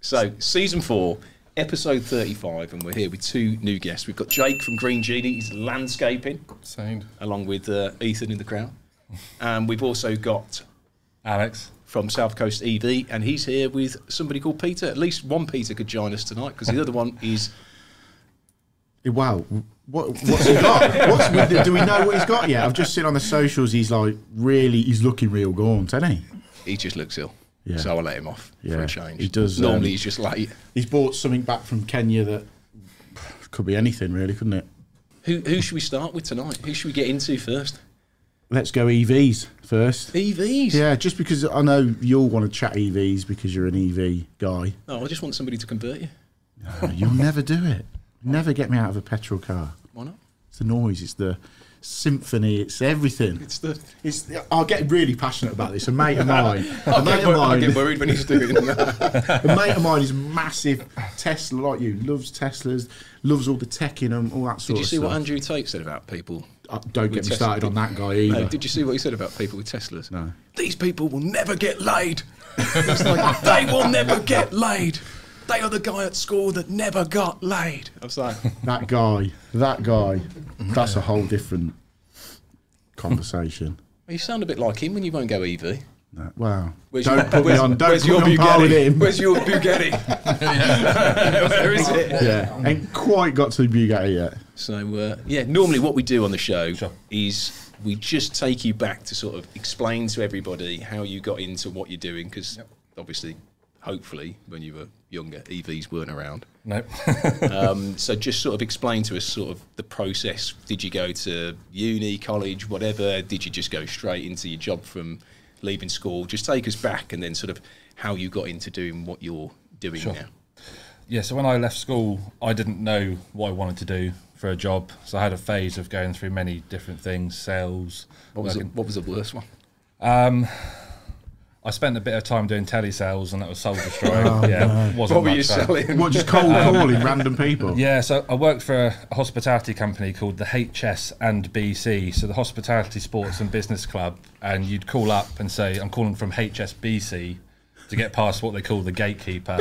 So, season 4, episode 35, and we're here with 2 new guests. We've got Jake from Green Genie, he's landscaping, Same. along with Ethan in the crowd. And we've also got Alex from South Coast EV, and he's here with somebody called Peter. At least one Peter could join us tonight, because the other one is... Wow, what's he got? Do we know what he's got yet? I've just seen on the socials, he's looking real gaunt, isn't he? He just looks ill, Yeah. so I'll let him off for a change. He does. Normally he's just late. He's bought something back from Kenya that could be anything, really, couldn't it? Who should we start with tonight? Who should we get into first? Let's go EVs first. EVs? Yeah, just because I know you'll want to chat EVs because you're an EV guy. No, I just want somebody to convert you. No, you'll never do it. Never get me out of a petrol car. Why not? It's the noise, it's the symphony, it's everything. I'll get really passionate about this. A mate of mine, I get worried when he's doing that. A mate of mine is massive Tesla, like you, loves Teslas, loves all the tech in them, all that sort of stuff. Did you see what Andrew Tate said about people? Don't get me started on that guy either. No, did you see what he said about people with Teslas? No. These people will never get laid. It's like, they will never get laid. They are the guy at school that never got laid. I was like... That guy, that's a whole different conversation. You sound a bit like him when you won't go EV. No, wow. Don't put me on par with him. Where's your Bugatti? Where is it? Yeah, ain't quite got to the Bugatti yet. So, yeah, normally what we do on the show is we just take you back to sort of explain to everybody how you got into what you're doing, because obviously, hopefully, when you were younger, EVs weren't around. Nope. So just sort of explain to us sort of the process. Did you go to uni, college, whatever? Did you just go straight into your job from leaving school? Just take us back, and then sort of how you got into doing what you're doing now. Yeah, so when I left school, I didn't know what I wanted to do for a job. So I had a phase of going through many different things, sales. What was the worst one? I spent a bit of time doing telesales, and that was soul destroying. Wasn't What were you much fun. selling? What, just cold calling random people? Yeah, so I worked for a hospitality company called the HS and BC, so the Hospitality Sports and Business Club, and you'd call up and say, I'm calling from HSBC, to get past what they call the gatekeeper.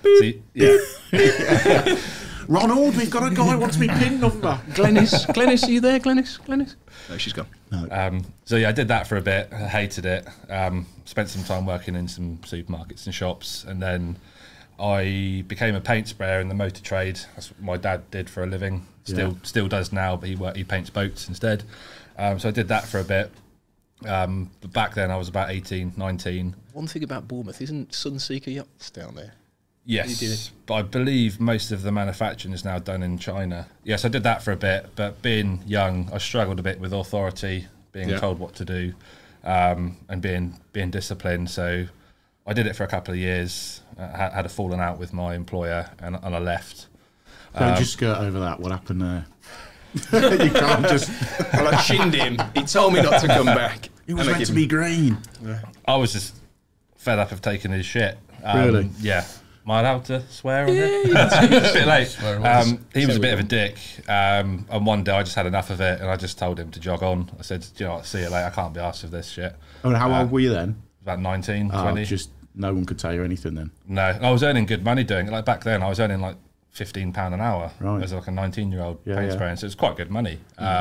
Yeah. Ronald, we've got a guy who wants me PIN number. Glenys, are you there, Glenys? No, she's gone. No. So yeah, I did that for a bit. I hated it. Spent some time working in some supermarkets and shops, and then I became a paint sprayer in the motor trade. That's what my dad did for a living. Still does now, but he paints boats instead. So I did that for a bit. But back then I was about 18, 19. One thing about Bournemouth, isn't Sunseeker Yachts down there? Yes, but I believe most of the manufacturing is now done in China. Yes, I did that for a bit, but being young, I struggled a bit with authority, being told what to do, and being disciplined. So I did it for a couple of years, had a falling out with my employer, and I left. Don't just skirt over that. What happened there? You can't just... Well, I shinned him. He told me not to come back. It was meant to be green. I was just fed up of taking his shit. Really? Yeah. Am I allowed to swear on it? It's a bit late. He was a bit of a dick, and one day I just had enough of it, and I just told him to jog on. I said, do you know what, see you later, I can't be arsed with this shit. Oh, and how old were you then? About 19, 20. Just no one could tell you anything then? No, I was earning good money doing it. Like back then, I was earning like £15 an hour as like a 19-year-old paint sprayer, so it was quite good money.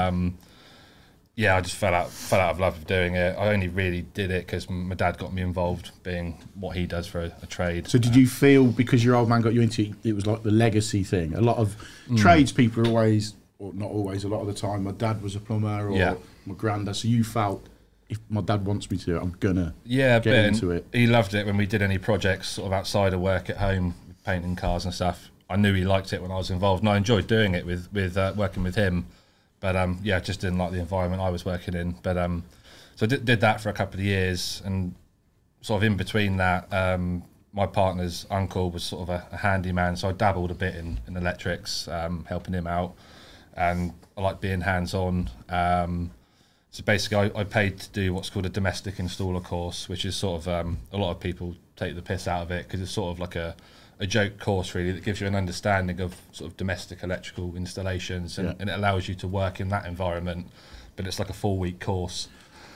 I just fell out of love of doing it. I only really did it because my dad got me involved, being what he does for a trade. So did you feel, because your old man got you into it, was like the legacy thing? A lot of tradespeople are always, or not always, a lot of the time, my dad was a plumber or my granddad, so you felt, if my dad wants me to, I'm gonna get into it. He loved it when we did any projects sort of outside of work at home, painting cars and stuff. I knew he liked it when I was involved, and I enjoyed doing it with working with him. But just didn't like the environment I was working in. But so I did that for a couple of years, and sort of in between that, my partner's uncle was sort of a handyman, so I dabbled a bit in electrics, helping him out, and I like being hands-on. So basically, I paid to do what's called a domestic installer course, which is sort of a lot of people take the piss out of it because it's sort of like a joke course really that gives you an understanding of sort of domestic electrical installations, and it allows you to work in that environment, but it's like a 4-week course.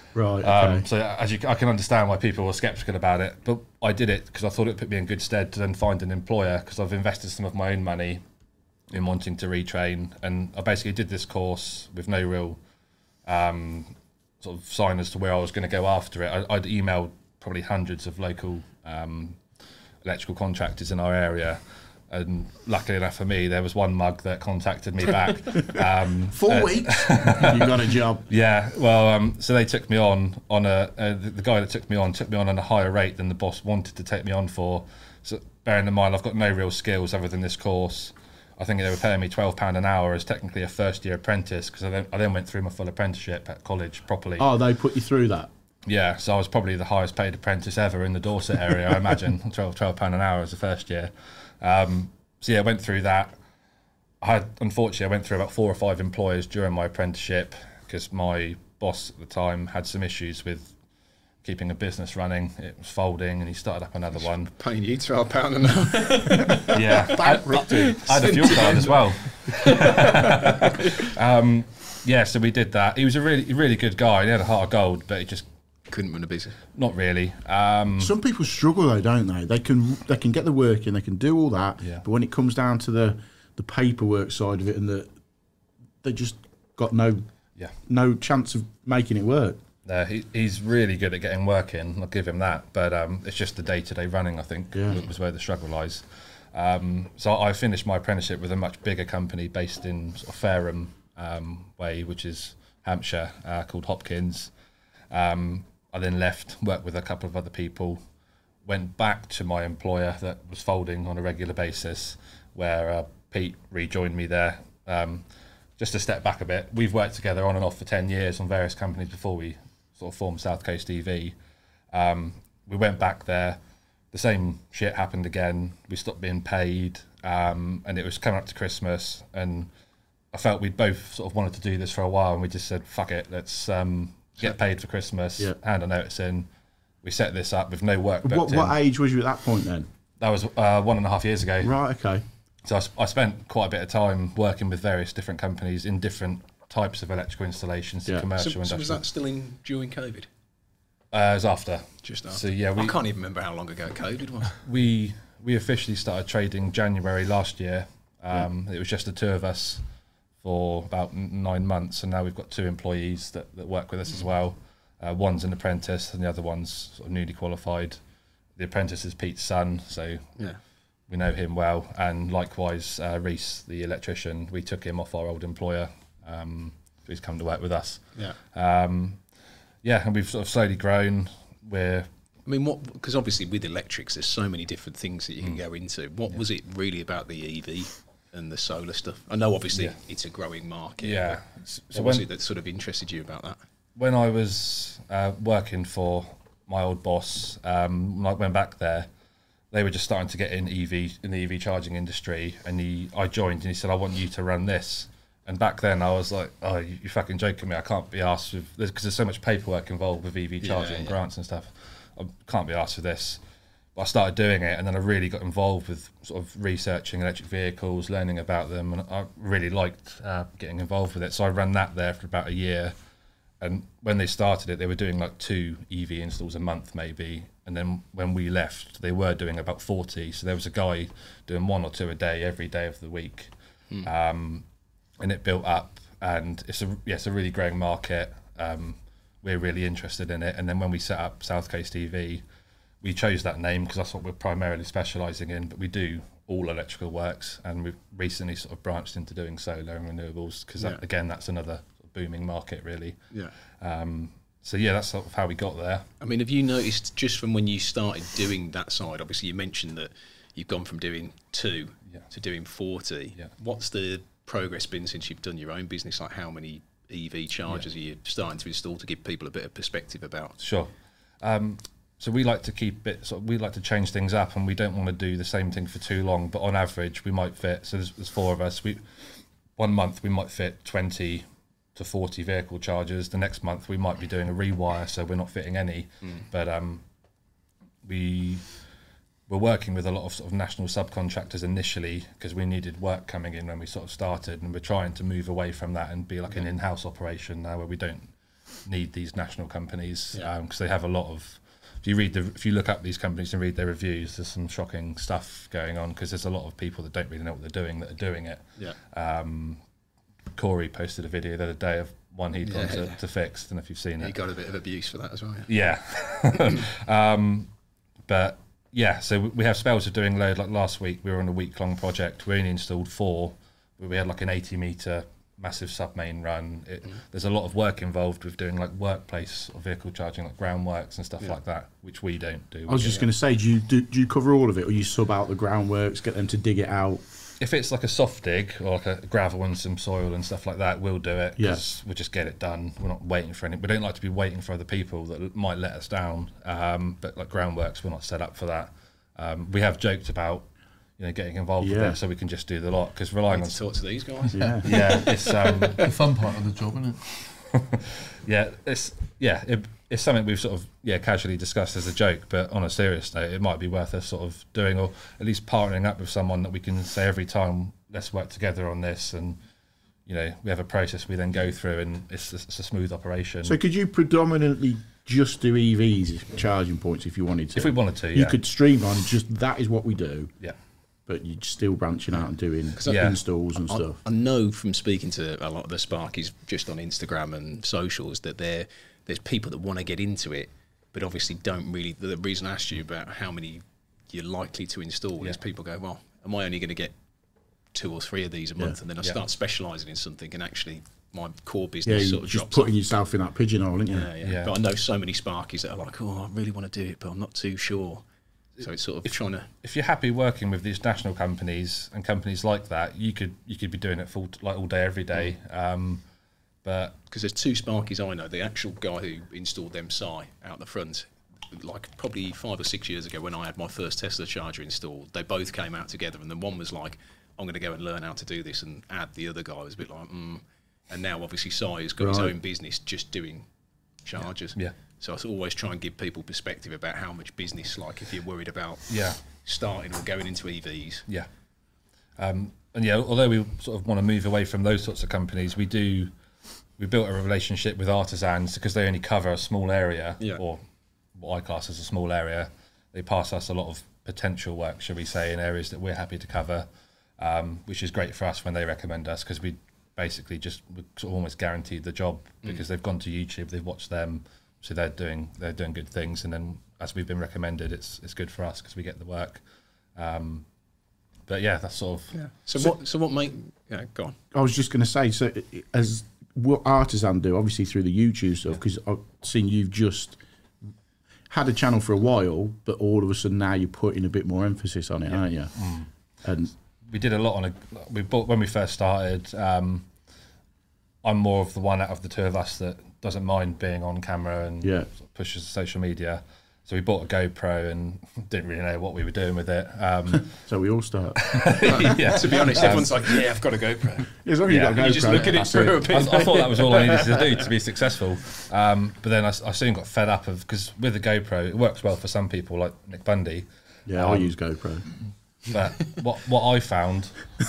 Right. Okay. So I can understand why people were sceptical about it, but I did it because I thought it put me in good stead to then find an employer, because I've invested some of my own money in wanting to retrain, and I basically did this course with no real sort of sign as to where I was going to go after it. I'd emailed probably hundreds of local electrical contractors in our area, and luckily enough for me, there was one mug that contacted me back. 4 weeks, you got a job. Yeah, well, so they took me on the guy that took me on a higher rate than the boss wanted to take me on for. So bearing in mind, I've got no real skills other than this course. I think they were paying me £12 an hour as technically a first-year apprentice, because I then went through my full apprenticeship at college properly. Oh, they put you through that? Yeah, so I was probably the highest paid apprentice ever in the Dorset area, I imagine, £12 an hour as a first year. So yeah, I went through that. Unfortunately, I went through about 4 or 5 employers during my apprenticeship, because my boss at the time had some issues with keeping a business running. It was folding, and he started up another one. Paying you £12 an hour. Yeah, I had a fuel card as well. Yeah, so we did that. He was a really good guy. He had a heart of gold, but he just couldn't run a business. Not really. Some people struggle though, don't they? They can get the work in, they can do all that, yeah. But when it comes down to the paperwork side of it, and they just got no chance of making it work. He's really good at getting work in. I'll give him that. But it's just the day-to-day running, I think, was where the struggle lies. So I finished my apprenticeship with a much bigger company based in sort of Fareham way, which is Hampshire, called Hopkins. I then left, worked with a couple of other people, went back to my employer that was folding on a regular basis, where Pete rejoined me there. Just to step back a bit, we've worked together on and off for 10 years on various companies before we sort of formed South Coast EV. We went back there, the same shit happened again. We stopped being paid, and it was coming up to Christmas, and I felt we'd both sort of wanted to do this for a while, and we just said, fuck it, let's get paid for Christmas, hand a notice in. We set this up with no work booked in. What age was you at that point then? That was 1.5 years ago. Right, okay. So I spent quite a bit of time working with various different companies in different types of electrical installations, commercial, industrial. So was that still during COVID? It was after. Just after. So yeah, I can't even remember how long ago COVID was. We officially started trading January last year. It was just the 2 of us for about 9 months, and now we've got 2 employees that work with us as well. One's an apprentice, and the other one's sort of newly qualified. The apprentice is Pete's son, so we know him well. And likewise, Reese, the electrician, we took him off our old employer, so he's come to work with us. And we've sort of slowly grown. Because obviously with electrics, there's so many different things that you can go into. What was it really about the EV and the solar stuff? I know obviously it's a growing market. Yeah. So what was it that sort of interested you about that? When I was working for my old boss, when I went back there, they were just starting to get in the EV charging industry, and I joined, and he said, I want you to run this. And back then I was like, oh, you fucking joking me, I can't be asked with this, because there's so much paperwork involved with EV charging and grants and stuff. I can't be asked for this. But I started doing it, and then I really got involved with sort of researching electric vehicles, learning about them, and I really liked getting involved with it. So I ran that there for about a year. And when they started it, they were doing like 2 EV installs a month maybe. And then when we left, they were doing about 40. So there was a guy doing 1 or 2 a day every day of the week. And it built up, and it's a really growing market. We're really interested in it. And then when we set up South Coast EV, we chose that name because that's what we're primarily specialising in, but we do all electrical works, and we've recently sort of branched into doing solar and renewables, because again, that's another booming market really. So that's sort of how we got there. I mean, have you noticed just from when you started doing that side, obviously you mentioned that you've gone from doing 2 to doing 40. What's the progress been since you've done your own business? Like, how many EV chargers are you starting to install, to give people a bit of perspective about? Sure. So we like to keep it, we like to change things up, and we don't want to do the same thing for too long, but on average we might fit, so there's 4 of us, 1 month we might fit 20 to 40 vehicle chargers. The next month we might be doing a rewire, so we're not fitting any. But we're working with a lot of sort of national subcontractors initially, because we needed work coming in when we sort of started, and we're trying to move away from that and be like an in-house operation now, where we don't need these national companies because they have a lot of. If you look up these companies and read their reviews, there's some shocking stuff going on because there's a lot of people that don't really know what they're doing that are doing it. Yeah. Corey posted a video the other day of one he'd gone to fix. I don't know if you've seen it. He got a bit of abuse for that as well. Yeah. But yeah, so we have spells of doing load. Like last week, we were on a week-long project. We only installed 4. We had like an 80-metre massive sub-main run. There's a lot of work involved with doing like workplace or vehicle charging, like groundworks and stuff like that, which we don't do. I was just going to say, do you cover all of it, or you sub out the groundworks, get them to dig it out? If it's like a soft dig or like a gravel and some soil and stuff like that, we'll do it. Yes, we'll just get it done. We're not waiting for anything. We don't like to be waiting for other people that might let us down. But like groundworks, we're not set up for that. We have joked about getting involved with it, so we can just do the lot because relying on to talk to these guys. It's the fun part of the job, isn't it? It's something we've sort of casually discussed as a joke, but on a serious note, it might be worth us sort of doing, or at least partnering up with someone that we can say every time, let's work together on this, and we have a process we then go through, and it's a smooth operation. So could you predominantly just do EVs charging points if you wanted to? If we wanted to, you could streamline just that is what we do. Yeah. But you're still branching out and doing installs and stuff. I know from speaking to a lot of the Sparkies just on Instagram and socials that there's people that want to get into it, but obviously don't really. The reason I asked you about how many you're likely to install is people go, well, am I only going to get 2 or 3 of these a month? And then I start specialising in something, and actually my core business sort of just drops putting off. yourself in that pigeonhole, aren't you? Yeah. But I know so many Sparkies that are like, oh, I really want to do it, but I'm not too sure. So it's sort of trying to. If you're happy working with these national companies and companies like that, you could be doing it all day, every day. But because there's 2 Sparkies I know, the actual guy who installed them SI out the front, like probably 5 or 6 years ago when I had my first Tesla charger installed, they both came out together, and then one was like, I'm going to go and learn how to do this and add. The other guy was a bit like, And now obviously Si has got his own business just doing chargers. Yeah. So I always try and give people perspective about how much business, like if you're worried about starting or going into EVs. Yeah. Although we sort of want to move away from those sorts of companies, we built a relationship with artisans because they only cover a small area, or what I class as a small area. They pass us a lot of potential work, shall we say, in areas that we're happy to cover, which is great for us when they recommend us because we basically just sort of almost guaranteed the job because they've gone to YouTube, they've watched them. So they're doing good things, and then as we've been recommended, it's good for us because we get the work. But yeah, that's sort of. So what make? Yeah, go on. I was just going to say, so as what Artisan do, obviously through the YouTube stuff, because I've seen you've just had a channel for a while, but all of a sudden now you're putting a bit more emphasis on it, aren't you? And we did a lot on when we first started. I'm more of the one out of the 2 of us that doesn't mind being on camera and sort of pushes social media. So we bought a GoPro and didn't really know what we were doing with it. So we all start. To be honest, everyone's like, yeah, I've got a GoPro. As long as you've got a GoPro, you just look at it through a bit. I thought that was all I needed to do to be successful. But then I soon got fed up because with the GoPro, it works well for some people like Nick Bundy. Yeah, I use GoPro. But what I found...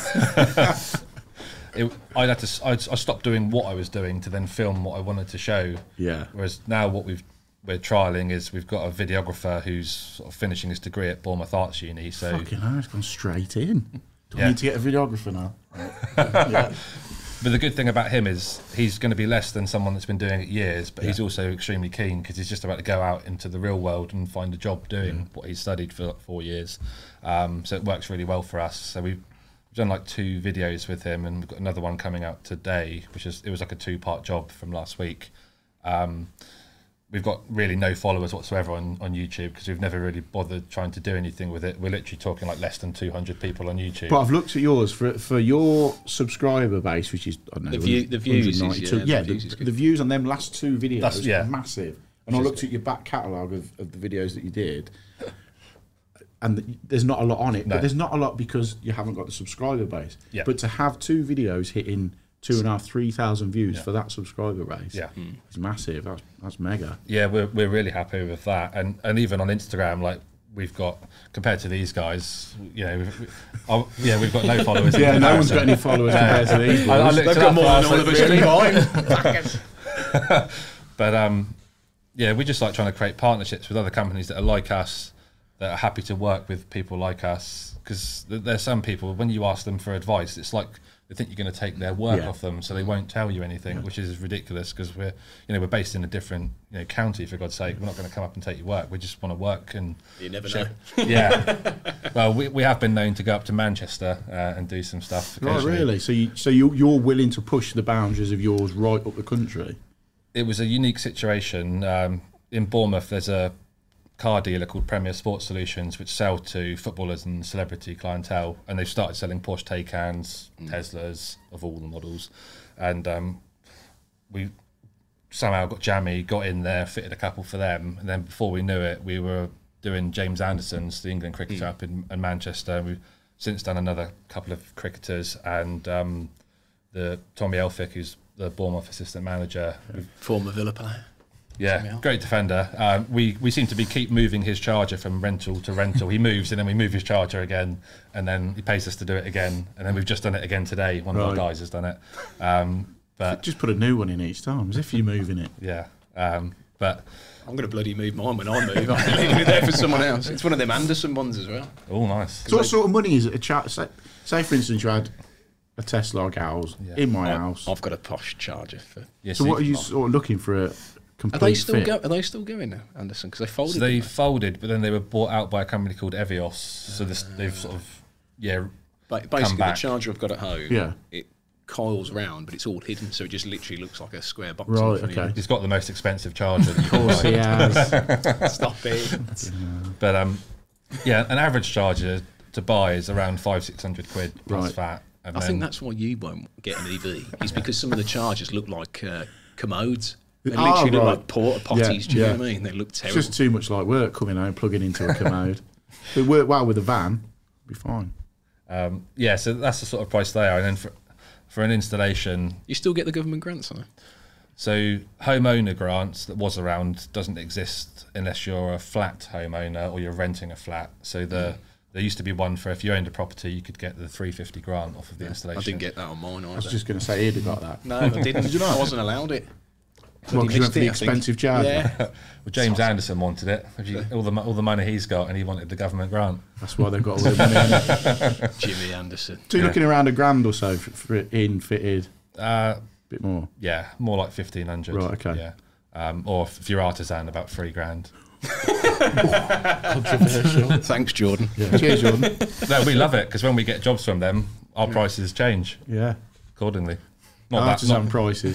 I stopped doing what I was doing to then film what I wanted to show. Yeah. Whereas now what we're trialling is we've got a videographer who's sort of finishing his degree at Bournemouth Arts Uni. So fucking hell, it's gone straight in. Do I need to get a videographer now? But the good thing about him is he's going to be less than someone that's been doing it years, but he's also extremely keen because he's just about to go out into the real world and find a job doing what he's studied for 4 years. So it works really well for us. So we've done like 2 videos with him, and we've got another one coming out today, it was like a 2-part job from last week. We've got really no followers whatsoever on YouTube because we've never really bothered trying to do anything with it. We're literally talking like less than 200 people on YouTube. But I've looked at yours for your subscriber base, which is I don't know the views. The views on them last 2 videos are massive. And I Which looked at your back catalogue of the videos that you did, and there's not a lot on it. No. But there's not a lot because you haven't got the subscriber base. Yeah. But to have 2 videos hitting 2,500-3,000 views for that subscriber base, is massive. That's mega. Yeah, we're really happy with that, and even on Instagram, like we've got compared to these guys, we've got no followers. Yeah, no one's got any followers compared to these. They've got more than all of us combined. But yeah, we just like trying to create partnerships with other companies that are like us, that are happy to work with people like us. Because there's some people, when you ask them for advice, it's like they think you're going to take their work off them, so they won't tell you anything, which is ridiculous. Because we're based in a different county, for God's sake. We're not going to come up and take your work. We just want to work and You never know. Yeah. Well, we have been known to go up to Manchester and do some stuff. Right, really? So you're willing to push the boundaries of yours right up the country? It was a unique situation. In Bournemouth, there's a car dealer called Premier Sports Solutions, which sell to footballers and celebrity clientele, and they've started selling Porsche Taycans, Teslas of all the models, and we somehow got jammy, got in there, fitted a couple for them, and then before we knew it, we were doing James Anderson's, the England cricketer up in Manchester. We've since done another couple of cricketers, and the Tommy Elphick, who's the Bournemouth assistant manager. Former Villa player. Yeah, great defender. We seem to keep moving his charger from rental to rental. He moves and then we move his charger again, and then he pays us to do it again, and then we've just done it again today. One of our guys has done it. But just put a new one in each time, as if you're moving it. Yeah, but I'm going to bloody move mine when I move. I'm leaving it there for someone else. It's one of them Anderson ones as well. Oh, nice. So what sort of money is it? Say for instance, you had a Tesla like ours in my house. I've got a posh charger for. Yeah, So what are you sort of looking for? A Are they complete fit? Are they still going now, Anderson? Because they folded. So they didn't folded, but then they were bought out by a company called Evios. So they've sort of Basically, the back. charger I've got at home. Yeah. It coils round, but it's all hidden, so it just literally looks like a square box. Right, in front of okay. He's got the most expensive charger. That you Of course he has. you. Stop it. But yeah, an average charger to buy is around 500-600 quid plus Right. VAT. And I then, think that's why you won't get an EV. Is because some of the chargers look like commodes. They Oh, literally look right. like porta potties. Do you know what I mean? They look It's terrible. just too much like work coming home, plugging into a commode. If it worked well with a van, it'd be fine. yeah, so that's the sort of price they are. And then for an installation, You still get the government grants, though. so homeowner grants that was around doesn't exist unless you're a flat homeowner or you're renting a flat. So there used to be one for if you owned a property, you could get the 350 grant off of the installation. I didn't get that on mine either. I was just going to say he'd have got that. No, I didn't. Did you not? I wasn't allowed it. Well, because you went for the Missed it, I think. expensive charger. Yeah. Well, James Anderson wanted it. All the money he's got, and he wanted the government grant. That's why they've got all the money in it. Jimmy Anderson. So you're looking around $1,000 or so for it in, fitted, a bit more. Yeah, more like 1,500. Right, okay. Yeah, or if you're artisan, about $3,000. Controversial. Thanks, Jordan. Yeah. Cheers, Jordan. No, we love it because when we get jobs from them, our prices change Yeah. accordingly. Not Artisan prices.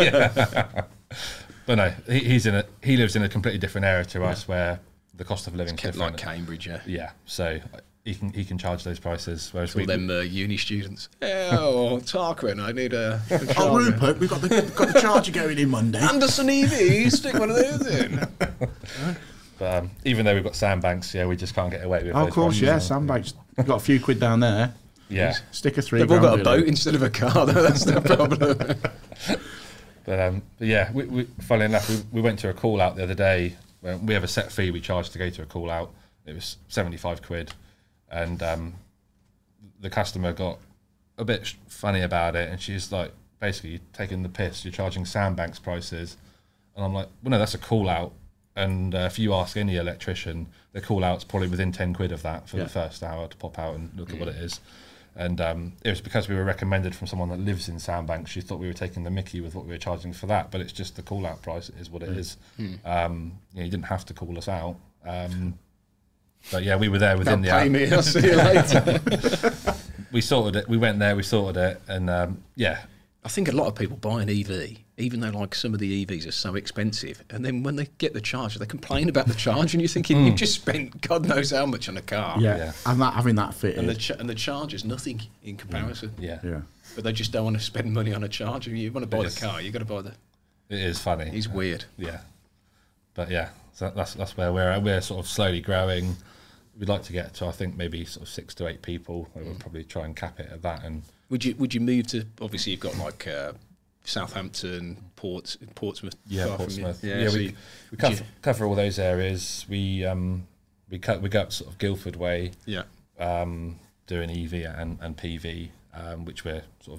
But no, he lives in a completely different area to us where the cost of living is Kept different. like Cambridge, yeah. Yeah, so he can charge those prices, whereas All we them uni students. Oh, Tarquin, I need a Oh, charger. Rupert, we've got the charger going in Monday. Anderson EV, stick one of those in. But even though we've got sandbanks, yeah, we just can't get away with. Oh, those of course, prices. yeah. Sandbags. We've got a few quid down there. Yeah, Stick a $3,000. They've all got a bill in. boat instead of a car, though. That's the problem. but yeah, we funnily enough, we went to a call out the other day. We have a set fee we charge to go to a call out. It was 75 quid, and the customer got a bit funny about it, and she's like, basically taking the piss. You're charging sandbanks prices, and I'm like, well, no, that's a call out. And if you ask any electrician, the call out's probably within 10 quid of that for the first hour to pop out and look at what it is. And it was because we were recommended from someone that lives in Sandbanks. She thought we were taking the mickey with what we were charging for that, but it's just the call out price is what it is. You didn't have to call us out. But yeah, we were there within Don't the pay hour. me, I'll see you later. We sorted it. We went there, we sorted it, and yeah. I think a lot of people buy an EV, even though like some of the EVs are so expensive, and then when they get the charger, they complain about the charge, and you're thinking you've just spent God knows how much on a car. Yeah. Yeah. And having that fitted. And the charger's nothing in comparison. Yeah, yeah. But they just don't want to spend money on a charger. You want to buy Yes. the car, you got to buy the. it is funny. He's weird. Yeah, but yeah, so that's where we're sort of slowly growing. We'd like to get to, I think, maybe sort of 6 to 8 people. We'll probably try and cap it at that. And Would you move to? Obviously, you've got like Southampton, Portsmouth. yeah, far from you. Portsmouth. Yeah, Yeah, so we would cover all those areas. We go up sort of Guildford way, yeah. doing EV and PV, which we're sort of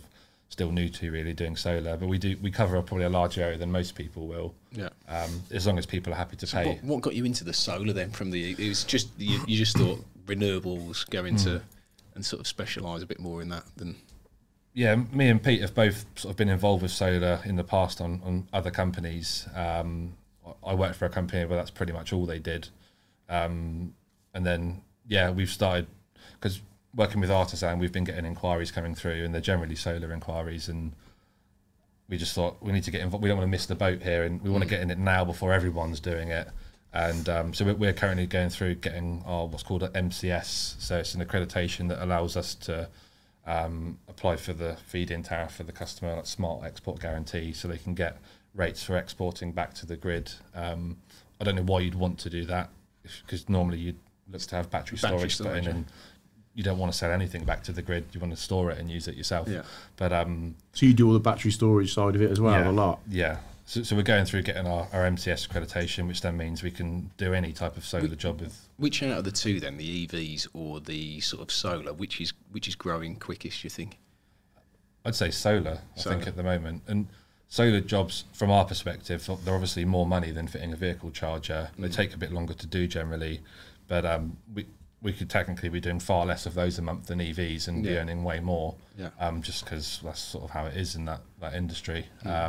still new to really doing solar, but we cover probably a larger area than most people will. Yeah. As long as people are happy to pay. What got you into the solar then? It was just you just thought renewables, go into and sort of specialise a bit more in that than. Yeah, me and Pete have both sort of been involved with solar in the past on other companies. I worked for a company where that's pretty much all they did, and then we've started because working with Artisan, we've been getting inquiries coming through, and they're generally solar inquiries, and we just thought we need to get involved. We don't want to miss the boat here, and we want to get in it now before everyone's doing it. And so we're currently going through getting our what's called an MCS, so it's an accreditation that allows us to apply for the feed-in tariff for the customer, like smart export guarantee, so they can get rates for exporting back to the grid. I don't know why you'd want to do that, because normally you'd look to have battery storage put in, and you don't want to sell anything back to the grid. You want to store it and use it yourself. Yeah. But so you do all the battery storage side of it as well, a lot. Yeah. So we're going through getting our MCS accreditation, which then means we can do any type of solar job with. Which out of the two then, the EVs or the sort of solar, which is growing quickest, you think? I'd say solar. I think at the moment. And solar jobs, from our perspective, they're obviously more money than fitting a vehicle charger. They take a bit longer to do generally, but we could technically be doing far less of those a month than EVs and be earning way more. Yeah. Just because that's sort of how it is in that industry.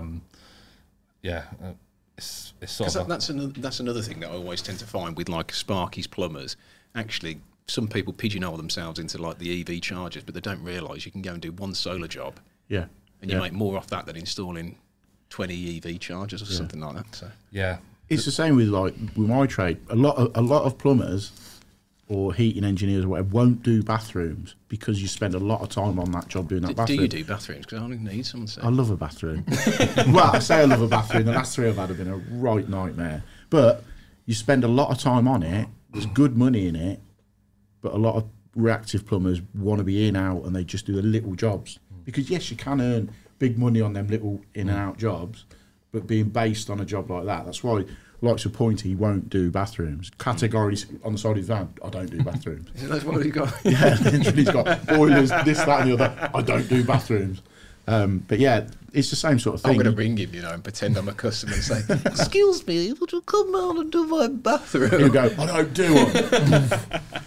It's sort of that's another thing that I always tend to find with like Sparky's plumbers. Actually, some people pigeonhole themselves into like the EV chargers, but they don't realise you can go and do one solar job. Yeah. And you make more off that than installing 20 EV chargers or something like that. So it's the same with my trade. A lot of plumbers or heating engineers or whatever won't do bathrooms because you spend a lot of time on that job doing that bathroom. Do you do bathrooms? Because I don't need someone to say. I love a bathroom. Well, I say I love a bathroom. The last 3 I've had have been a right nightmare. But you spend a lot of time on it. There's good money in it. But a lot of reactive plumbers want to be in, out, and they just do the little jobs. Because, yes, you can earn big money on them little in and out jobs, but being based on a job like that, that's why likes of Pointy won't do bathrooms. Categorically on the side of his van, I don't do bathrooms. Isn't that what he's got? Yeah, literally he's got boilers, this, that and the other. I don't do bathrooms. But yeah, it's the same sort of thing. I'm going to ring him, and pretend I'm a customer and say, "Excuse me, would you come round and do my bathroom?" He'll go, "I don't do it."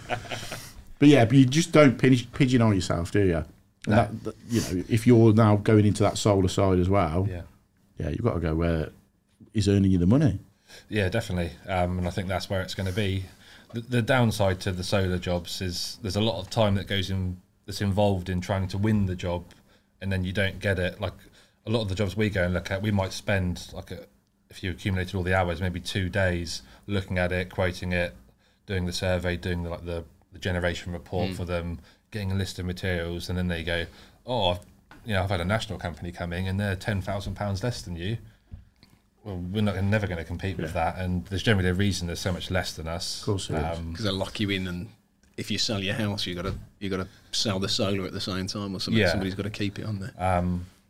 But you just don't pigeonhole yourself, do you? No. That, if you're now going into that solar side as well, you've got to go where is earning you the money. Yeah, definitely. And I think that's where it's going to be. The downside to the solar jobs is there's a lot of time that's involved in trying to win the job, and then you don't get it. Like a lot of the jobs we go and look at, we might spend if you accumulated all the hours, maybe 2 days looking at it, quoting it, doing the survey, doing the generation report for them, getting a list of materials, and then they go, I've had a national company coming and they're £10,000 less than you. Well, we're never going to compete with that, and there's generally a reason there's so much less than us. Of course, it is. Because they lock you in, and if you sell your house, you got to sell the solar at the same time, or something. Yeah. Somebody's got to keep it on there.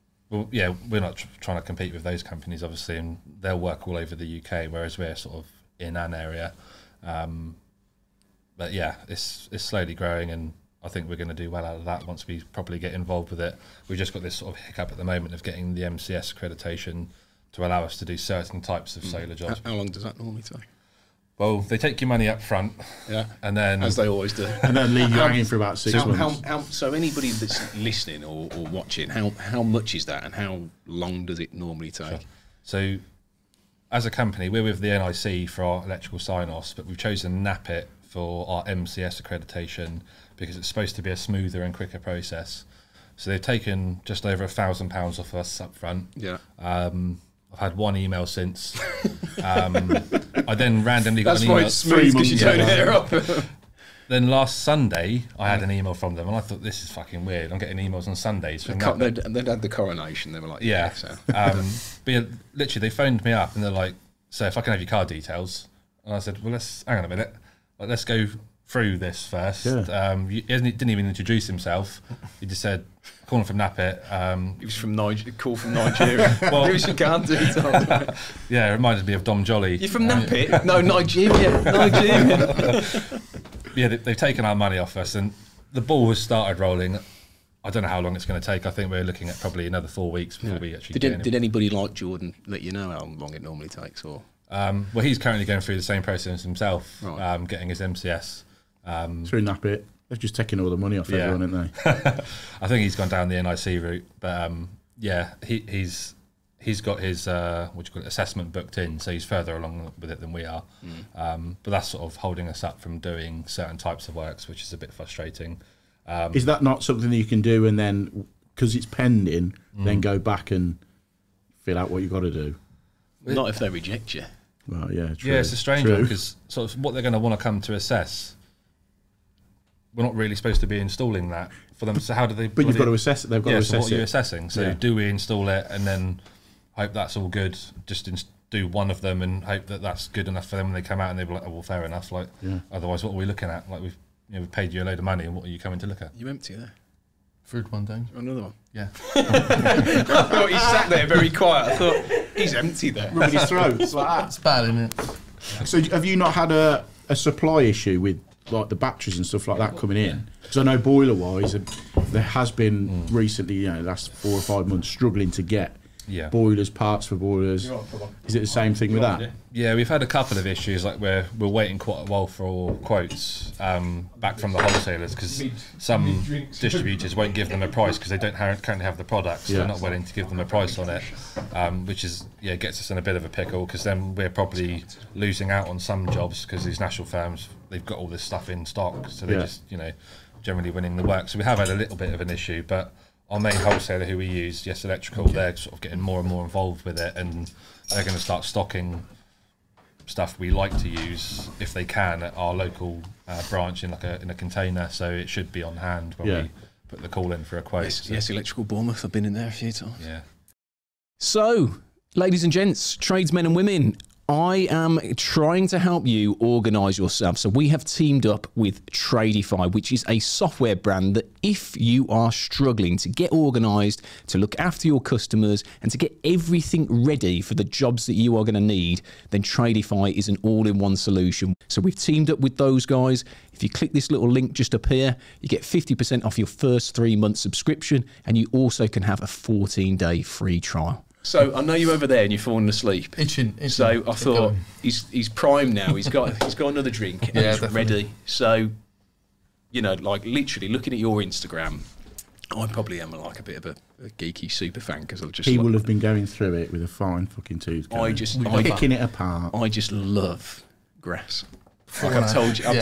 We're not trying to compete with those companies, obviously, and they'll work all over the UK, whereas we're sort of in an area. But it's slowly growing, and I think we're going to do well out of that once we properly get involved with it. We've just got this sort of hiccup at the moment of getting the MCS accreditation to allow us to do certain types of solar jobs. How long does that normally take? Well, they take your money up front, and then as they always do, and then leave you hanging for about 6 months. So anybody that's listening or watching, how much is that, and how long does it normally take? Sure. So, as a company, we're with the NIC for our electrical sign-offs, but we've chosen NAPIT for our MCS accreditation because it's supposed to be a smoother and quicker process. So they've taken just over £1,000 off us up front. Yeah. I've had one email since. I then randomly got an email. That's why it's smooth, because you don't hear up. Then last Sunday, I had an email from them, and I thought, this is fucking weird. I'm getting emails on Sundays from them. They'd had the coronation. They were like, so. But literally, they phoned me up, and they're like, so if I can have your card details. And I said, well, hang on a minute. Let's go through this first. Yeah. He didn't even introduce himself. He just said, calling from Napit. He was from call from Nigeria. Well, here's your card details. Yeah, it reminded me of Dom Jolly. You're from Napit? No, Nigeria. Yeah, they've taken our money off us, and the ball has started rolling. I don't know how long it's going to take. I think we're looking at probably another 4 weeks before we actually Did anybody like Jordan let you know how long it normally takes? Or well, he's currently going through the same process himself, Right. getting his MCS. So in that bit, they're just taking all the money off everyone, aren't they? I think he's gone down the NIC route, but he's got his assessment booked in, so he's further along with it than we are. But that's sort of holding us up from doing certain types of works, which is a bit frustrating. Is that not something that you can do and then, because it's pending, then go back and fill out what you've got to do? not if they reject you. Well, yeah, true. Yeah, it's a strange one because sort of what they're going to want to come to assess. We're not really supposed to be installing that for them. So how do they? But you've got to assess it. They've got to assess so what it. are you assessing? So do we install it and then hope that's all good? Just do one of them and hope that that's good enough for them when they come out and they're like, oh, well, fair enough. Like, otherwise, what are we looking at? Like we've paid you a load of money, and what are you coming to look at? You empty there. Third one down. Another one. Yeah. I thought he sat there very quiet. I thought he's empty there. Rubbing his throat. It's like that. It's bad, isn't it? So have you not had a supply issue with like the batteries and stuff like that coming in? Because I know boiler wise, there has been recently, the last 4 or 5 months, struggling to get boilers, parts for boilers. Is it the same thing with that? Yeah, we've had a couple of issues. Like we're waiting quite a while for quotes back from the wholesalers because some distributors won't give them a price because they don't currently have the product, so they're not willing to give them a price on it, which is gets us in a bit of a pickle because then we're probably losing out on some jobs because these national firms, they've got all this stuff in stock, so they're just generally winning the work. So we have had a little bit of an issue, but our main wholesaler who we use, Yes Electrical, they're sort of getting more and more involved with it, and they're going to start stocking stuff we like to use if they can at our local branch in a container, so it should be on hand when we put the call in for a quote. Yes, Electrical Bournemouth. I've been in there a few times. Yeah. So, ladies and gents, tradesmen and women, I am trying to help you organise yourself. So we have teamed up with Tradify, which is a software brand that if you are struggling to get organised, to look after your customers and to get everything ready for the jobs that you are going to need, then Tradify is an all-in-one solution. So we've teamed up with those guys. If you click this little link just up here, you get 50% off your first 3-month subscription, and you also can have a 14-day free trial. So I know you're over there and you're falling asleep. Itching. So I thought he's primed now. He's got another drink and he's ready. So like literally looking at your Instagram, I probably am like a bit of a geeky super fan because I'll just. He will have been going through it with a fine fucking tooth comb. Picking it apart. I just love grass. Like I've told you,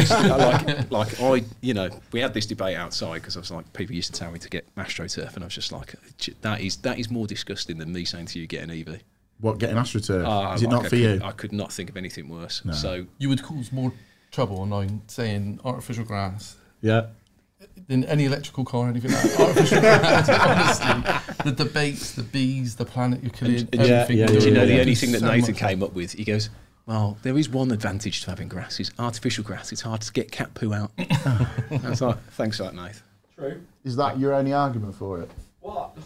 we had this debate outside because I was like, people used to tell me to get AstroTurf, and I was just like, that is more disgusting than me saying to you get an EV. What, getting AstroTurf? Is it not for you? I could not think of anything worse. No. So you would cause more trouble online saying artificial grass. Yeah. Than any electrical car or anything like that. Artificial grass, honestly. The debates, the bees, the planet you're killing, everything. Do you know the only thing that Nathan came up with? He goes, well, there is one advantage to having grass. It's artificial grass. It's hard to get cat poo out. I was like, thanks for that, Nathan. True. Is that your only argument for it? What?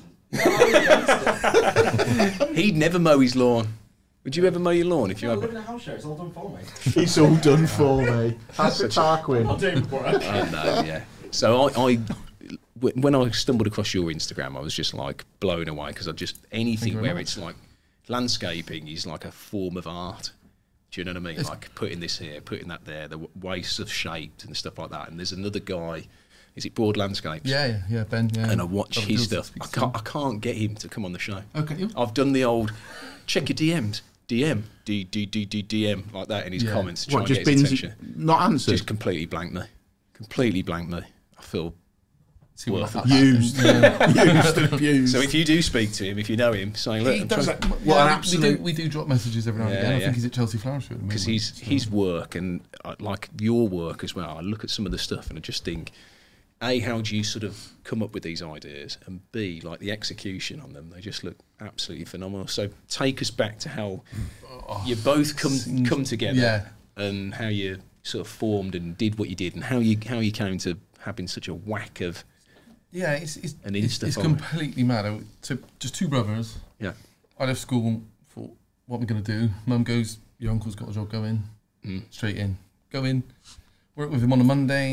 He'd never mow his lawn. Would you ever mow your lawn if you I had? live in a house share. It's all done for me. It's all done for me. That's a Tarquin. I'll do it for it. I know, yeah. So when I stumbled across your Instagram, I was just like blown away because anything where it's like landscaping is like a form of art. Do you know what I mean? Like putting this here, putting that there, the ways of shapes and stuff like that. And there's another guy, is it Broad Landscapes? Yeah, Ben. Yeah. And I watch his stuff. I can't get him to come on the show. Okay. I've done the old check your DMs, DM like that in his comments to try and get his attention. Not answered. Just completely blanked me. I feel used and abused. So if you do speak to him, if you know him, saying, look, we do drop messages every now and again. I think he's at Chelsea Flower Show because his work and like your work as well. I look at some of the stuff and I just think, A, how do you sort of come up with these ideas, and B, like the execution on them, they just look absolutely phenomenal. So take us back to how you both come together, and how you sort of formed and did what you did, and how you came to having such a whack of. Yeah, it's completely mad. So just two brothers. Yeah. I left school, thought, what am I going to do? Mum goes, your uncle's got a job, go in. Straight in. Go in. Work with him on a Monday.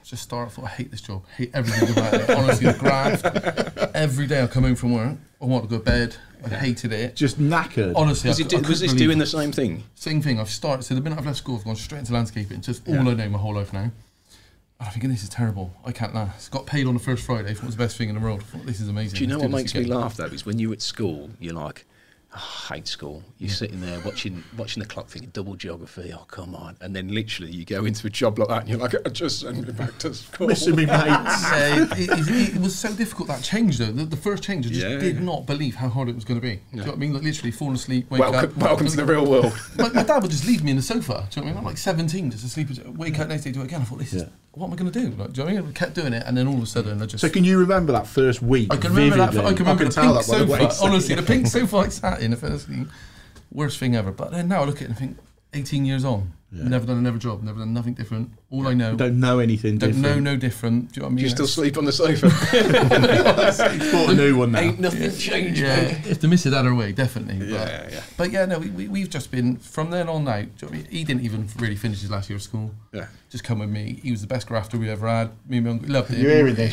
just started. I thought, I hate this job. Hate everything about it. Honestly, the graft. Every day I come home from work, I want to go to bed. I hated it. Just knackered. Honestly, Was this doing the same thing? Same thing. I've started. So the minute I've left school, I've gone straight into landscaping. It's just all I know my whole life now. And I'm thinking, this is terrible. I can't last. Got paid on the first Friday. I thought it was the best thing in the world. I thought, this is amazing. Do you know Let's what do makes this me again. laugh though? Is when you're at school, you're like, oh, I hate school. You're sitting there watching the clock, thinking double geography. Oh, come on! And then literally you go into a job like that, and you're like, just send me back to school. Missing me mates. Yeah, it was so difficult, that change though. The first change, I just did not believe how hard it was going to be. Do you know what I mean? Like literally falling asleep, wake up. Welcome to the real world. My dad would just leave me in the sofa. Do you know what I mean? I'm like 17, just asleep, wake up next day, do it again. I thought, this is, what am I going to do? Like, do you know what I mean? I kept doing it, and then all of a sudden I just... So can you remember that first week? I can remember vividly? that. I can remember the tell pink that by the way sofa. Honestly, the pink sofa I sat in, the first thing, worst thing ever. But then now I look at it and think, 18 years on, never done another job, never done nothing different. All I know, Don't know anything don't different. know no different. Do you know what I mean? Do you still sleep on the sofa? Bought a new one now. Ain't nothing changed. Yeah, if the missus had her way, definitely. Yeah. But yeah, no, we've just been, from then on now, do you know what I mean? He didn't even really finish his last year of school. Yeah. Just come with me. He was the best grafter we ever had. Me and my uncle loved it. You're hearing this.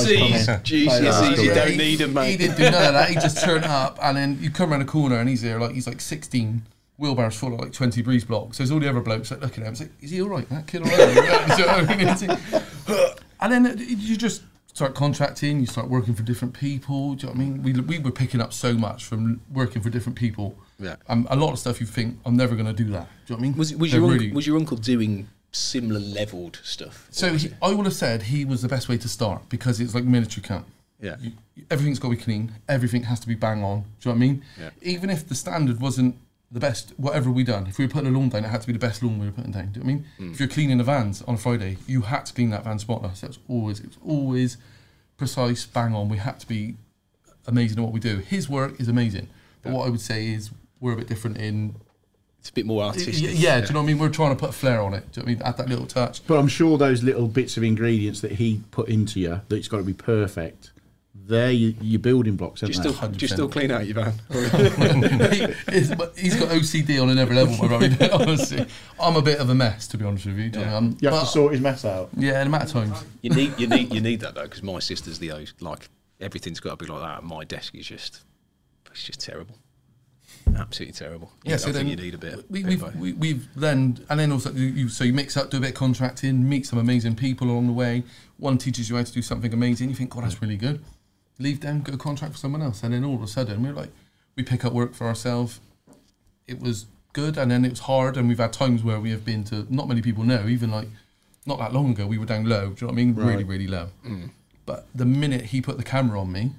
GCSEs, you don't need them, mate. He didn't do none of that. He just turned up, and then you come around the corner, and he's there, like he's like 16, wheelbarrows full of like 20 breeze blocks. So there's all the other blokes like looking at him, it's like, is he all right? That kid all right? Do you know what I mean? It's like, and then you just start contracting. You start working for different people. Do you know what I mean? We were picking up so much from working for different people. Yeah. A lot of stuff you think, I'm never going to do that. Do you know what I mean? Was your uncle doing similar levelled stuff? So I would have said he was the best way to start, because it's like military camp. Yeah. Everything's got to be clean. Everything has to be bang on. Do you know what I mean? Yeah. Even if the standard wasn't the best, whatever we done, if we were putting a lawn down, it had to be the best lawn we were putting down. Do you know what I mean? If you're cleaning the vans on a Friday, you had to clean that van spotless. It was always precise, bang on. We had to be amazing at what we do. His work is amazing, but what I would say is we're a bit different in... It's a bit more artistic. Yeah, do you know what I mean? We're trying to put a flair on it. Do you know what I mean? Add that little touch. But I'm sure those little bits of ingredients that he put into you, that it's got to be perfect, they're your building blocks, aren't Do they? you still clean out your van? He's got OCD on another level, my brother. Honestly, I'm a bit of a mess, to be honest with you. Do you know what I mean? You have to sort his mess out. Yeah, in a matter of times. You need that though, because my sister's the like everything's got to be like that. And my desk is just terrible, absolutely terrible. Yeah, I so then think you need a bit. We've then, and then also you mix up, do a bit of contracting, meet some amazing people along the way. One teaches you how to do something amazing. You think, God, that's really good. Leave them, go contract for someone else, and then all of a sudden we pick up work for ourselves. It was good, and then it was hard, and we've had times where we have been to, not many people know, even like not that long ago we were down low. Do you know what I mean? Right. Really, really low. But the minute he put the camera on me,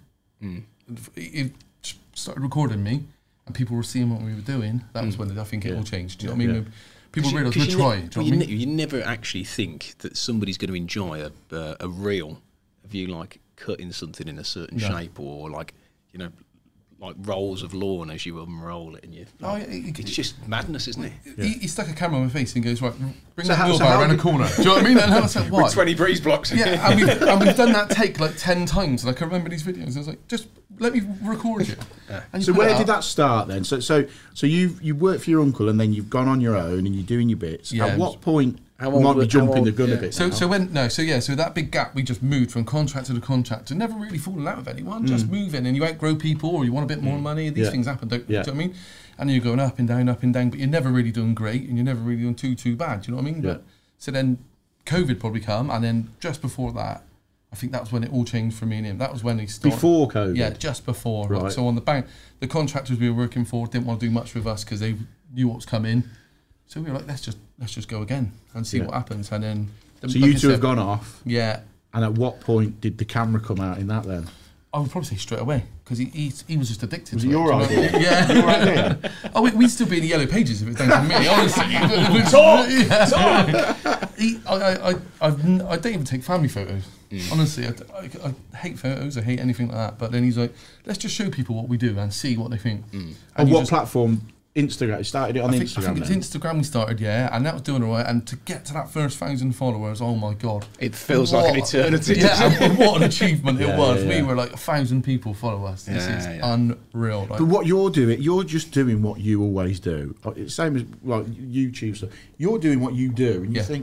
it started recording me, and people were seeing what we were doing. That was when I think it all changed. Do you know what I mean? People realised we're trying. Do you know what I mean? You never actually think that somebody's going to enjoy a reel of you like cutting something in a certain shape, or like like rolls of lawn as you unroll it, and you. It's just madness, isn't it? He stuck a camera on my face and goes, right, bring So that how- so wheelbarrow how around the did- corner. Do you know what I mean? And I was like, why? With 20 breeze blocks. Yeah, and we've done that take like 10 times, and I can remember these videos. I was like, just let me record you. And you So put where it did up. that start then? So you work for your uncle, and then you've gone on your own and you're doing your bits. Yeah. At what point? How You might old be were- jumping how the old- gun yeah. a bit. So now. so that big gap, we just moved from contractor to contractor, never really falling out with anyone, just moving, and you outgrow people, or you want a bit more money. These Yeah. things happen, don't Yeah. do you know what I mean? And you're going up and down, but you're never really doing great, and you're never really doing too bad. Do you know what I mean? Yeah. But, so then COVID probably come, and then just before that, I think that was when it all changed for me and him. That was when he started. Before COVID? Yeah, just before. Right. So on the bank, the contractors we were working for didn't want to do much with us because they knew what was coming. So we were like, let's just go again and see Yeah. what happens. And then, So like you I two said, have gone off, Yeah, and at what point did the camera come out in that then? I would probably say straight away because he was just addicted. Was to it your do you know idea? what I mean? Yeah. Your idea? Oh, we'd still be in the yellow pages if it's down to me, honestly. I don't even take family photos. Honestly, I hate photos. I hate anything like that. But then he's like, let's just show people what we do and see what they think. On And you what just- platform? Instagram. You started it on I think Instagram. it's then? Instagram we started, yeah, and that was doing all right. And to get to that first 1,000 followers, oh my god, It feels like an eternity. Yeah, and what an achievement it Yeah, was. yeah, yeah. We were like 1,000 people follow us. This is unreal. Like, But what you're doing, you're just doing what you always do. It's same as like YouTube stuff. You're doing what you do, and you Yeah. think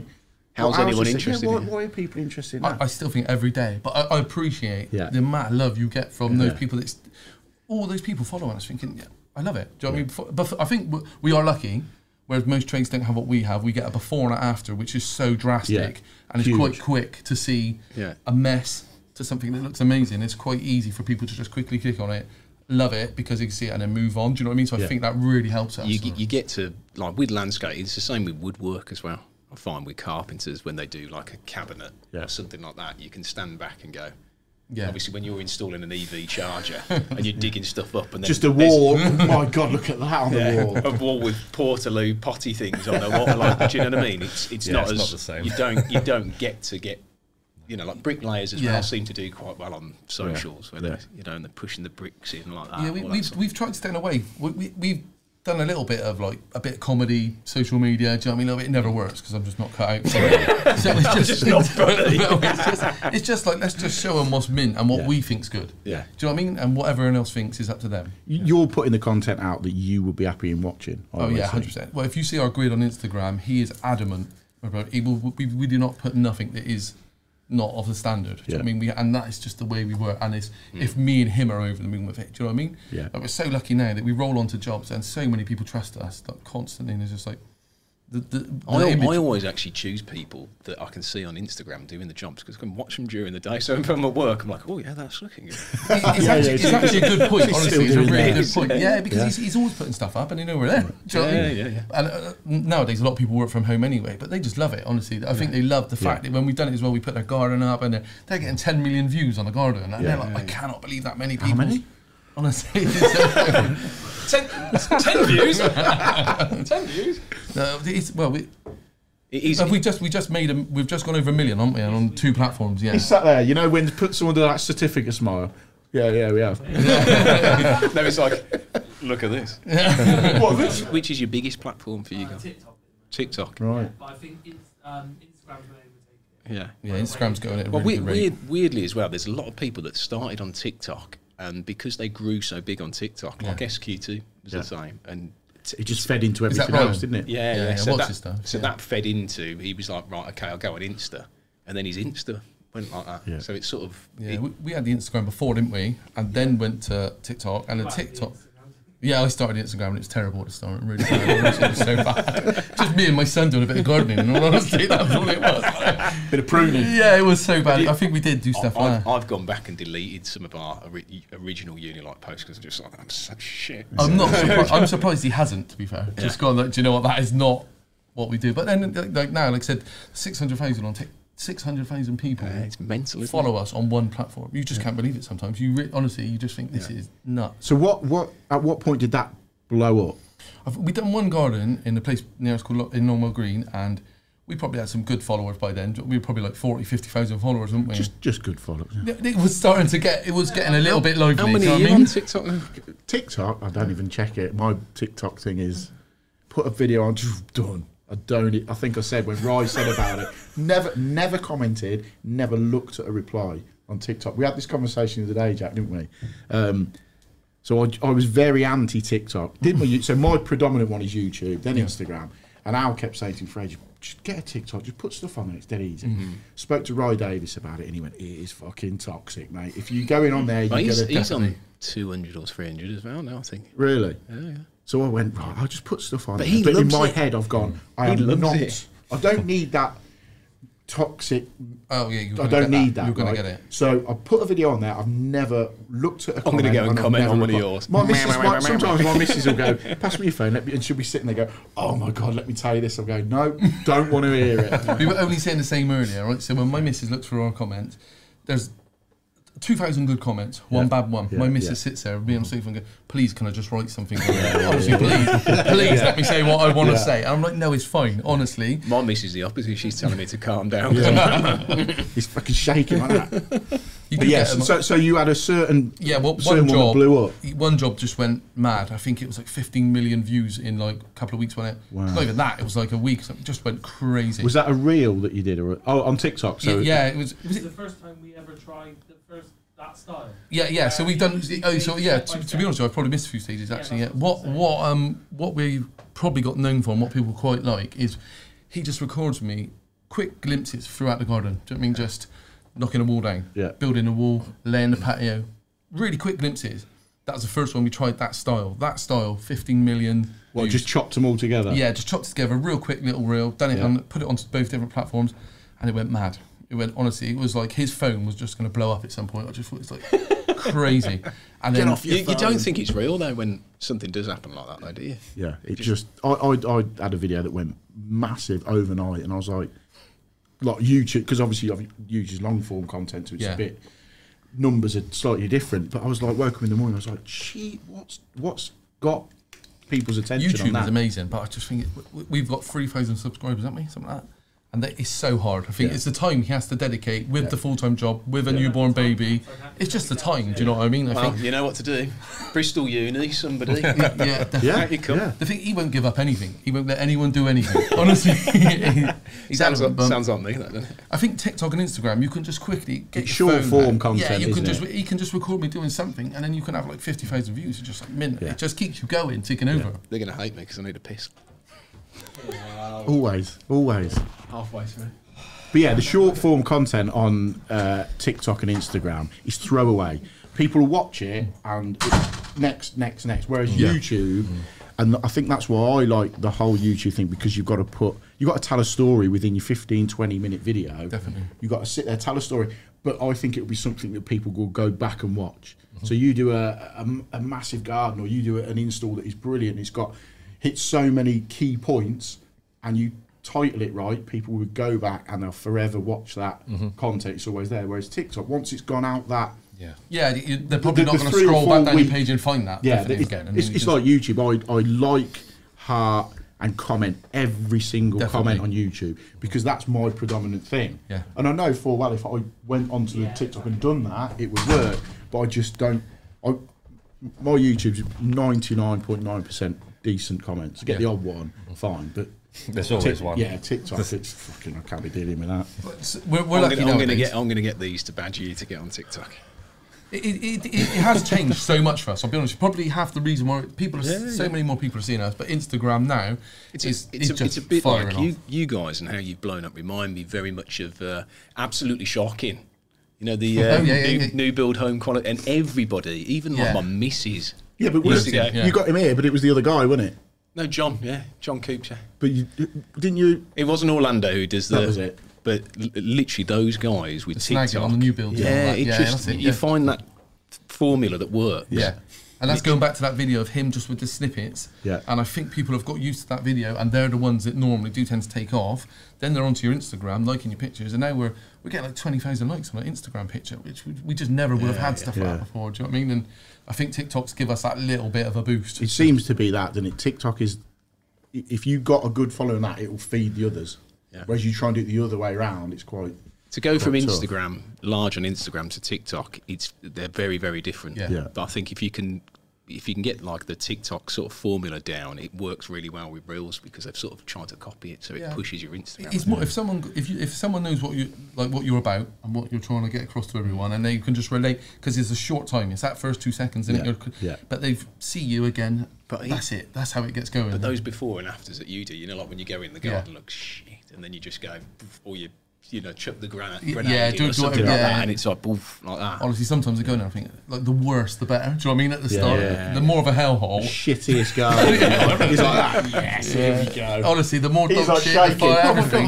How's Well, I was anyone just saying, interested in it? why are people interested in that? I still think every day, but I appreciate the amount of love you get from those people. That's all those people following us, thinking, yeah, I love it. Do you know what I mean? But I think we are lucky, whereas most trades don't have what we have. We get a before and an after, which is so drastic, and it's quite quick to see a mess to something that looks amazing. It's quite easy for people to just quickly click on it, love it because you can see it, and then move on. Do you know what I mean? So I think that really helps us. You get to, like with landscape, it's the same with woodwork as well. I find with carpenters, when they do like a cabinet or something like that, you can stand back and go, obviously when you're installing an EV charger and you're digging stuff up and then just a wall, oh my God, look at that on the wall. A wall with Portaloo potty things on the wall, like, do you know what I mean? It's not it's as, not the same. You don't get, you know, like bricklayers as well seem to do quite well on socials, where they're, you know, and they're pushing the bricks in like that. Yeah, we've tried to stay away. We've done a little bit of like a bit of comedy, social media. Do you know what I mean? It never works because I'm just not cut out. So it's not funny. It's just like, let's just show them what's mint and what we think's good. Yeah. Do you know what I mean? And what everyone else thinks is up to them. You're putting the content out that you would be happy in watching. Oh yeah, 100%. Well, if you see our grid on Instagram, he is adamant about it. We do not put nothing that is not of the standard. Do you know what I mean? And that is just the way we work. And it's if me and him are over the moon with it. Do you know what I mean? Yeah. Like, we're so lucky now that we roll onto jobs and so many people trust us like constantly, and it's just like I always actually choose people that I can see on Instagram doing the jobs because I can watch them during the day. So if I'm at work, I'm like, oh yeah, that's looking good. It's actually a good point. Honestly, it's a really good point. Yeah. Yeah, because he's always putting stuff up, and you know we're there. Do you know what I mean? Yeah. And nowadays, a lot of people work from home anyway, but they just love it. Honestly, I think they love the fact that when we've done it as well, we put their garden up, and they're getting 10 million views on the garden, and they're like, I cannot believe that many people. How many? Honestly, 10 views. 10 views. no, It is. we've just gone over 1 million, haven't we? And on 2 platforms, yeah. He sat there, you know, when you put someone to that certificate smile. Yeah, we have. No, it's like, look at this. What, this? Which is your biggest platform for you guys? TikTok. Right. But I think Instagram's going to overtake it. Yeah. Yeah, Instagram's going at a Well, really good rate. weirdly as well, there's a lot of people that started on TikTok, and because they grew so big on TikTok, like SQ2 was the same, and It just fed into Is that everything right? else, didn't it? yeah. what's his stuff? So that fed into. He was like, right, okay, I'll go on Insta, and then his Insta went like that. Yeah. So it's sort of Yeah, we had the Instagram before, didn't we? And then went to TikTok, and the TikTok. Yeah, I started Instagram and it's terrible at the start. Really bad. It was so bad. Just me and my son doing a bit of gardening, and all honesty, that's all it was. Bit of pruning. Yeah, it was so bad. I think we did do stuff like that. I've gone back and deleted some of our original Unilight posts because I'm just like, that's such shit. I'm not surprised. I'm surprised he hasn't, to be fair. Just gone, like, do you know what? That is not what we do. But then, like now, like I said, 600,000 on TikTok. 600,000 people It's mental. Isn't follow us on one platform. You just can't believe it sometimes. Honestly, you just think this is nuts. So at what point did that blow up? We've done one garden in a place near us called in Normal Green, and we probably had some good followers by then. We were probably like 40, 50,000 followers, weren't we? Just good followers. Yeah. It was starting to get, it was getting a little bit lively. How many do are you you know what I on mean? TikTok? TikTok, I don't even check it. My TikTok thing is put a video on, done. I think I said when Rye said about it, never commented, never looked at a reply on TikTok. We had this conversation the other day, Jack, didn't we? So I was very anti TikTok. So my predominant one is YouTube, then Instagram. And Al kept saying to me, Fred, just get a TikTok, just put stuff on there, it's dead easy. Spoke to Rye Davis about it, and he went, it is fucking toxic, mate. If you go in on there, He's on 200 or 300 as well now, I think. Really? Yeah. So I went, right, I'll just put stuff on But there. he But in loves my it. head, I've gone, I He am loves not, it. I don't need that toxic, Oh yeah, I don't need that. You're going right? to get it. So I put a video on there, I've never looked at a comment. gonna go and I've comment never on one of replied. yours. My missus, sometimes my missus will go, pass me your phone, and she'll be sitting there go, oh my God, let me tell you this. I'll go, no, don't want to hear it. We were only saying the same earlier, right? So when my missus looks for our comments, there's 2,000 good comments, one bad one. My missus sits there, me on the sofa and go, please, can I just write something? Honestly, please let me say what I want to say. And I'm like, no, it's fine, honestly. My miss is the opposite. She's telling me to calm down. He's fucking shaking like that. You But do yes, get so you had a certain, one certain one that job blew up. One job just went mad. I think it was like 15 million views in like a couple of weeks, wasn't it? Wow. Not even that. It was like a week. So it just went crazy. Was that a reel that you did? On TikTok? So yeah, it was. This is the first time we ever tried that style. Yeah. So we've done. Oh, so yeah. To be honest, with you, I've probably missed a few stages actually. Yeah. What we probably got known for and what people quite like is he just records me quick glimpses throughout the garden. Do you know what I mean? Just knocking a wall down, building a wall, laying the patio. Really quick glimpses. That was the first one we tried. That style, 15 million. Well, just chopped them all together. Yeah, just chopped it together, real quick little reel. Done it on, put it onto both different platforms, and it went mad. It went, honestly, it was like his phone was just going to blow up at some point. I just thought it's like crazy. And then you don't think it's real though when something does happen like that, though, do you? Yeah, it just I had a video that went massive overnight, and I was like YouTube, because obviously YouTube's long form content, so it's a bit, numbers are slightly different. But I was like, woke up in the morning, I was like, gee, what's got people's attention? YouTube on that? is amazing, but I just think we've got 3,000 subscribers, haven't we? Something like that. And that is so hard. I think it's the time he has to dedicate with the full-time job, with a newborn baby. It's just the time, do you know what I mean? I think you know what to do. Bristol Uni, somebody. Yeah. The thing, he won't give up anything. He won't let anyone do anything. Honestly. Sounds like me, that, doesn't it? I think TikTok and Instagram, you can just quickly get short form content. Yeah, he can just record me doing something, and then you can have like 50,000 views in just like a minute. It just keeps you going, ticking over. They're going to hate me because I need a piss. Wow. Always. Halfway through. But yeah, the short form content on TikTok and Instagram is throwaway. People watch it and it's next. Whereas YouTube, and I think that's why I like the whole YouTube thing, because you've got to tell a story within your 15-20 minute video. Definitely. You've got to sit there, tell a story. But I think it will be something that people will go back and watch. So you do a massive garden, or you do an install that is brilliant. It's hits so many key points, and you title it right, people would go back and they'll forever watch that content. It's always there. Whereas TikTok, once it's gone out that, they're probably not going to scroll back down your page and find that. Yeah, it's like YouTube. I like, heart, and comment every single comment on YouTube, because that's my predominant thing. Yeah. And I know full well if I went onto the TikTok and done that, it would work. But I just don't. My YouTube's 99.9% decent comments. I get the odd one, fine, but there's always one. Yeah, TikTok. It's fucking. I can't be dealing with that. We're lucky nowadays. I'm going to get these to badger you to get on TikTok. It has changed so much for us. I'll be honest. Probably half the reason why so many more people are seeing us. But Instagram now, it's a bit like you guys, and how you've blown up remind me very much of Absolutely Shocking. You know, the new build home quality, and everybody, even like my missus. Yeah, but you got him here, but it was the other guy, wasn't it? No, John Coops. Yeah. But didn't you? It wasn't Orlando who does that. Was it? But literally, those guys with TikTok on the new build. You find that formula that works. Yeah. And that's going back to that video of him just with the snippets. Yeah. And I think people have got used to that video, and they're the ones that normally do tend to take off. Then they're onto your Instagram, liking your pictures, and now we're getting like 20,000 likes on an Instagram picture, which we just never would have had stuff like that before. Do you know what I mean? And I think TikToks give us that little bit of a boost. It seems to be that, doesn't it? TikTok is, if you got a good following that, it will feed the others. Yeah. Whereas you try and do it the other way around, it's quite. To go from Instagram, large on Instagram, to TikTok, they're very, very different. Yeah. But I think if you can get like the TikTok sort of formula down, it works really well with Reels, because they've sort of tried to copy it, so it pushes your Instagram. It's more, if someone knows what you're about and what you're trying to get across to everyone, and they can just relate, because it's a short time. It's that first 2 seconds, and but they see you again. But that's it. That's how it gets going. But those before and afters that you do, you know, like when you go in the garden, look shit, and then you just go, or you chuck the granite do something like that, and it's like boof, like that. Honestly, sometimes I go now, I think, like, the worse the better. Do you know what I mean? At the start, the more of a hellhole. Shittiest guy. He's like that. Yes, here we go. Honestly, the more dog shit, the fire, everything.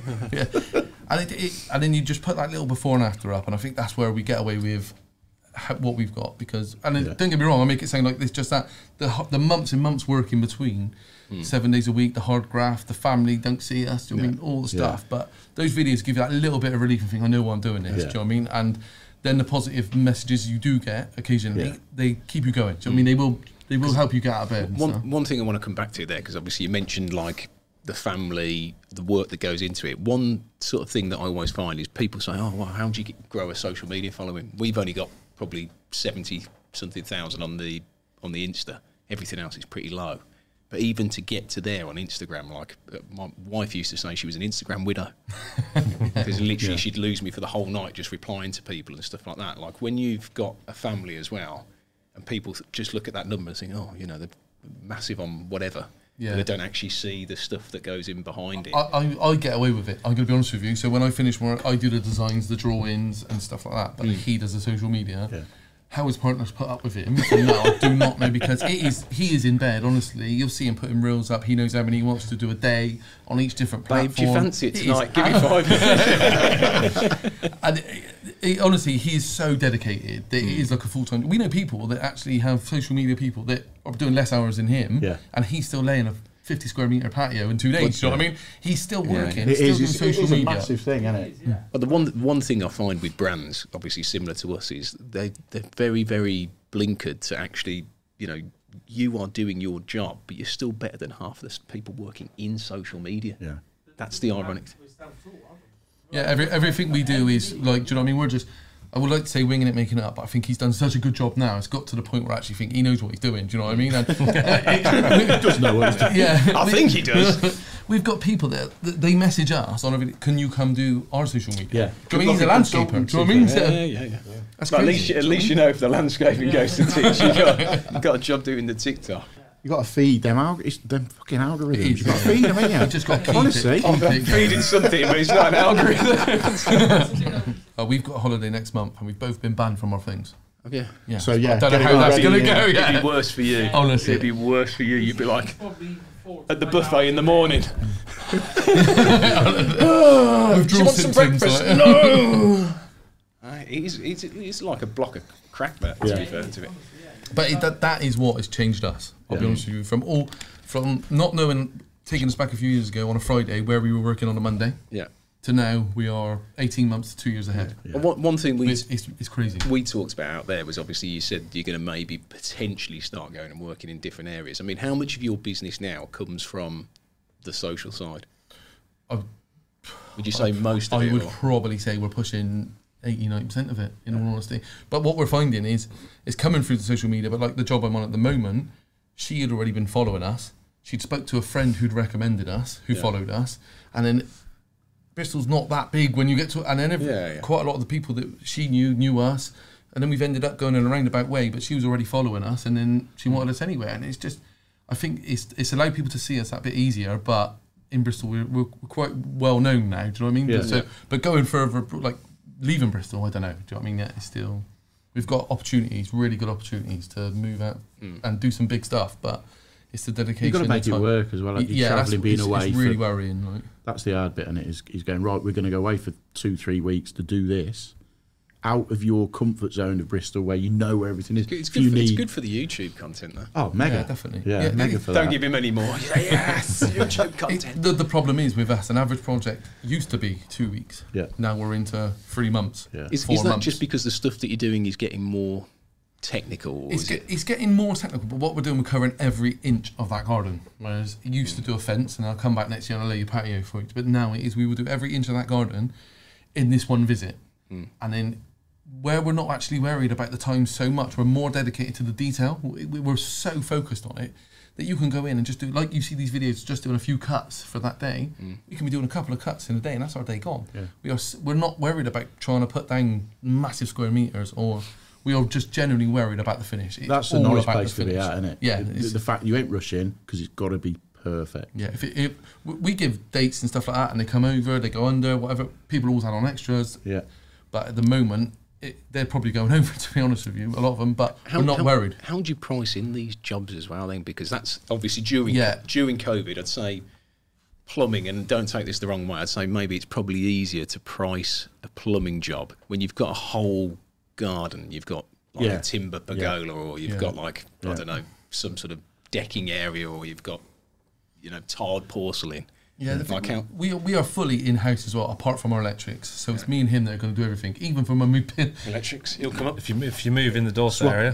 And then you just put that little before and after up, and I think that's where we get away with what we've got. Because, and don't get me wrong, I make it sound like it's just that the months and months work in between. 7 days a week, the hard graft, the family don't see us, do you know what I mean? All the stuff. But those videos give you that little bit of relief and think, I know why I'm doing this, do you know what I mean? And then the positive messages you do get occasionally, they keep you going. Do you know what I mean? They will help you get out of bed. One thing I want to come back to there, because obviously you mentioned like the family, the work that goes into it. One sort of thing that I always find is people say, oh, well, how do you grow a social media following? We've only got probably 70-something thousand on the Insta. Everything else is pretty low. But even to get to there on Instagram, like my wife used to say she was an Instagram widow. Because literally she'd lose me for the whole night just replying to people and stuff like that. Like when you've got a family as well, and people just look at that number and think, oh, you know, they're massive on whatever. but they don't actually see the stuff that goes in behind it. I get away with it. I'm going to be honest with you. So when I finish work, I do the designs, the drawings, and stuff like that. But he does the social media. Yeah. How his partners put up with him? No, I do not know, because he is in bed. Honestly, you'll see him putting reels up. He knows how many he wants to do a day on each different platform. Babe, do you fancy it tonight? Give me 5 minutes. And honestly, he is so dedicated that it is like a full-time. We know people that actually have social media people that are doing less hours than him, and he's still laying a 50 square metre patio in 2 days. You know what I mean? He's still working. It still is. doing social media. It's a massive thing, isn't it? Yeah. But the one thing I find with brands, obviously similar to us, is they're very, very blinkered to actually, you know, you are doing your job, but you're still better than half of the people working in social media. Yeah. That's the ironic. Yeah, everything we do is like, do you know what I mean? We're just, I would like to say winging it, making it up, but I think he's done such a good job now. It's got to the point where I actually think he knows what he's doing. Do you know what I mean? And He does know what he's doing. yeah, I think he does. We've got people that they message us on every. Can you come do our social media? Yeah. Do you know what I mean? He's a landscaper. Do you know what I mean? Yeah. That's But crazy. at least you know if the landscaping goes to Tik, you've got a job doing the TikTok. You got to feed them them fucking algorithms. You got to feed them, ain't you? You just got to keep Honestly, it. Keep it going. Feeding something, but it's not an algorithm. We've got a holiday next month, and we've both been banned from our things. Yeah. Yeah. So yeah, I don't know get it how that's ready, going to yeah. go. Yeah. It'd be worse for you. Honestly. It'd be worse for you. You'd be like Probably 4 at the buffet in the morning. Withdrawal Do you want some symptoms, breakfast? like- No. It's like a block of crack, that, to be fair to it. But that is what has changed us. I'll be honest with you. From not knowing, taking us back a few years ago on a Friday where we were working on a Monday, Yeah. to now we are 18 months to 2 years ahead. Yeah. And one thing It's crazy. we talked about out there was obviously you said you're going to maybe potentially start going and working in different areas. I mean, how much of your business now comes from the social side? Would you say most of I it? would or- probably say we're pushing 89% of it, in all honesty. But what we're finding is it's coming through the social media. But like the job I'm on at the moment, she had already been following us. She'd spoke to a friend who'd recommended us, who followed us, and then Bristol's not that big when you get to, and then quite a lot of the people that she knew us, and then we've ended up going in a roundabout way. But she was already following us, and then she wanted us anyway. And it's just, I think it's allowed people to see us that bit easier. But in Bristol, we're quite well known now. Do you know what I mean? Yeah. So, but going further, like leaving Bristol, I don't know. Do you know what I mean? Yeah, it's still, we've got opportunities, really good opportunities to move out and do some big stuff. But it's the dedication. You've got to make the it time. work as well. Like Yeah, travelling, being away. It's really worrying. Like. That's the hard bit, and it is. He's going right. We're going to go away for 2-3 weeks to do this, out of your comfort zone of Bristol, where you know where everything is. It's If good for the YouTube content, though. Oh, mega, Yeah, definitely. Yeah, Yeah, mega for Don't that. give him any more. Yes, YouTube content. The problem is with us, an average project used to be 2 weeks. Yeah. Now we're into 3 months. Yeah. Is 4 that months. just because the stuff that you're doing is getting more technical? Or is it? It's getting more technical, but what we're doing, we're covering every inch of that garden. Whereas you used to do a fence, and I'll come back next year and I'll lay your patio for it. But now it is, we will do every inch of that garden in this one visit. And then where we're not actually worried about the time so much, we're more dedicated to the detail. We're so focused on it that you can go in and just do, like you see these videos, just doing a few cuts for that day. You can be doing a couple of cuts in a day, and that's our day gone. Yeah. We're not worried about trying to put down massive square meters, or we are just genuinely worried about the finish. It's That's a all nice about place the to be finish. at, isn't it? Yeah, The fact you ain't rushing because it's got to be perfect. yeah. If we give dates and stuff like that, and they come over, they go under, whatever. People always add on extras. Yeah. But at the moment, they're probably going over, to be honest with you, a lot of them. But we're not worried. How would you price in these jobs as well then? Because that's obviously during COVID, I'd say plumbing, and don't take this the wrong way, I'd say maybe it's probably easier to price a plumbing job when you've got a whole garden. You've got like a timber pergola, or you've got like, I don't know, some sort of decking area, or you've got, you know, tiled porcelain. Yeah, like we are fully in-house as well, apart from our electrics. So it's me and him that are going to do everything, even from when we pin. Electrics, he'll come up. If you move in the Dorset area,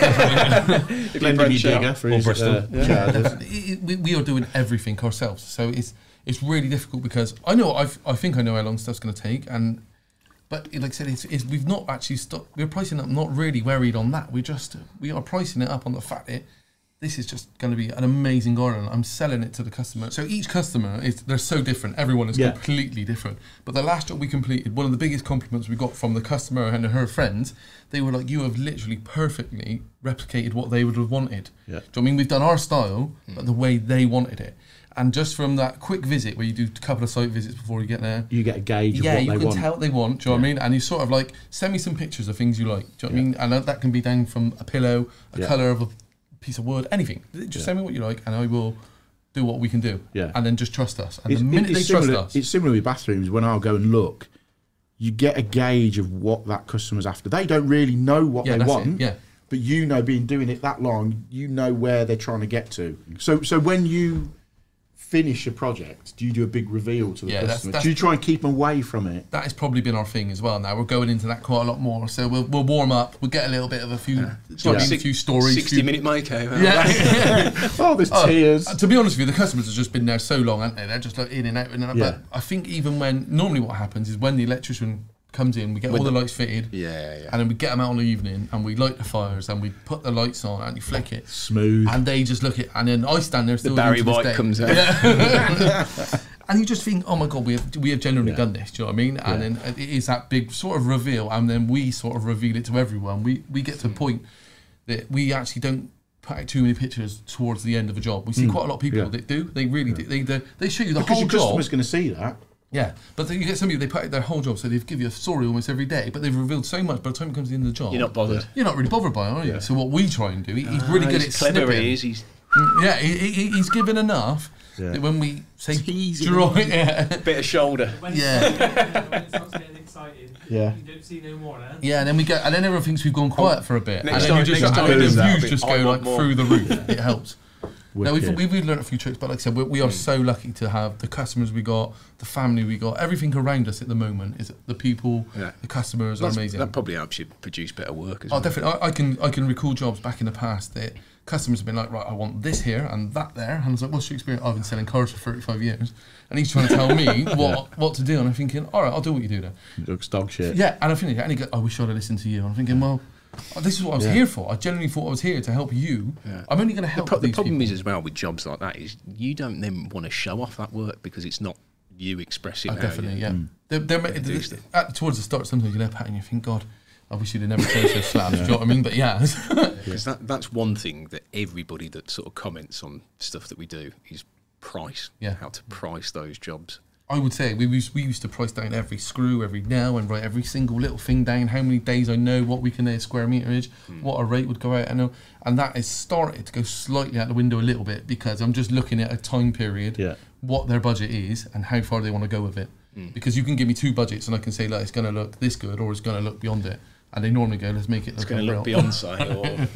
Blending your digger for his Bristol. charges. We are doing everything ourselves. So it's really difficult because I think I know how long stuff's going to take, but like I said, it's we've not actually stopped. We're pricing up, not really worried on that. We are pricing it up on the fact that this is just going to be an amazing garden. I'm selling it to the customer. So each customer they're so different. Everyone is completely different. But the last job we completed, one of the biggest compliments we got from the customer and her friends, they were like, you have literally perfectly replicated what they would have wanted. Yeah. Do you know what I mean? We've done our style, but the way they wanted it. And just from that quick visit where you do a couple of site visits before you get there, you get a gauge of what they want. Yeah, you can tell what they want, do you know what I mean? And you sort of like, send me some pictures of things you like, do you know what I mean? And that can be down from a pillow, a colour of a piece of wood, anything. Just send me what you like and I will do what we can do. Yeah. And then just trust us. And the minute they trust us... It's similar with bathrooms. When I'll go and look, you get a gauge of what that customer's after. They don't really know what they want. Yeah. But you know, being doing it that long, you know where they're trying to get to. So when you finish a project, do you do a big reveal to the customer? Do you try and keep them away from it? That has probably been our thing as well. Now we're going into that quite a lot more. So we'll warm up. We'll get a little bit of a few, a few stories. 60-minute makeover. Yeah. Oh, there's tears. To be honest with you, the customers have just been there so long, haven't they? They're just like in and out, in and out. But I think even when normally what happens is when the electrician comes in, we get all the lights fitted, and then we get them out in the evening, and we light the fires, and we put the lights on, and you flick it, smooth, and they just look at, and then I stand there still. The Barry White comes out, and you just think, oh my god, we have genuinely done this. Do you know what I mean? And then it is that big sort of reveal, and then we sort of reveal it to everyone. We get to a point that we actually don't put out too many pictures towards the end of a job. We see quite a lot of people that do. They really do. They show you the whole job. Because your customer's going to see that. Yeah, but then you get some people, they put out their whole job, so they give you a story almost every day, but they've revealed so much by the time it comes to the end of the job. You're not bothered. You're not really bothered by it, are you? Yeah. So what we try and do, he's really good at clever snipping. He is. He's given enough that when we say draw it, bit of shoulder. When it starts getting excited, you don't see no more then. Yeah, and then and then everyone thinks we've gone quiet for a bit. Next and then time, the views just go like through the roof. It helps. Wicked. Now we've learned a few tricks, but like I said, we are so lucky to have the customers we got, the family we got, everything around us at the moment is the people, the customers are amazing. That probably helps you produce better work as well. Oh, definitely. I can recall jobs back in the past that customers have been like, right, I want this here and that there, and I was like, what's your experience? I've been selling cars for 35 years, and he's trying to tell me what to do, and I'm thinking, all right, I'll do what you do then. It looks dog shit. Yeah, and I finish it, and he goes, I wish I'd have listened to you, and I'm thinking, well. This is what I was here for. I genuinely thought I was here to help you. Yeah. I'm only going to help The problem is as well with jobs like that is you don't then want to show off that work because it's not you expressing how definitely, you towards the start, sometimes you look at it and you think, God, I wish you'd have never changed those slabs. Do you know what I mean? But because that's one thing that everybody that sort of comments on stuff that we do is price. Yeah, how to price those jobs. I would say we used to price down every screw, every nail, and write every single little thing down. How many days I know, what we can square meterage, what a rate would go out. I know, and that has started to go slightly out the window a little bit because I'm just looking at a time period, what their budget is, and how far they want to go with it. Because you can give me two budgets, and I can say, like, it's going to look this good, or it's going to look beyond it. And they normally go, let's make it look it's going to look Beyonce.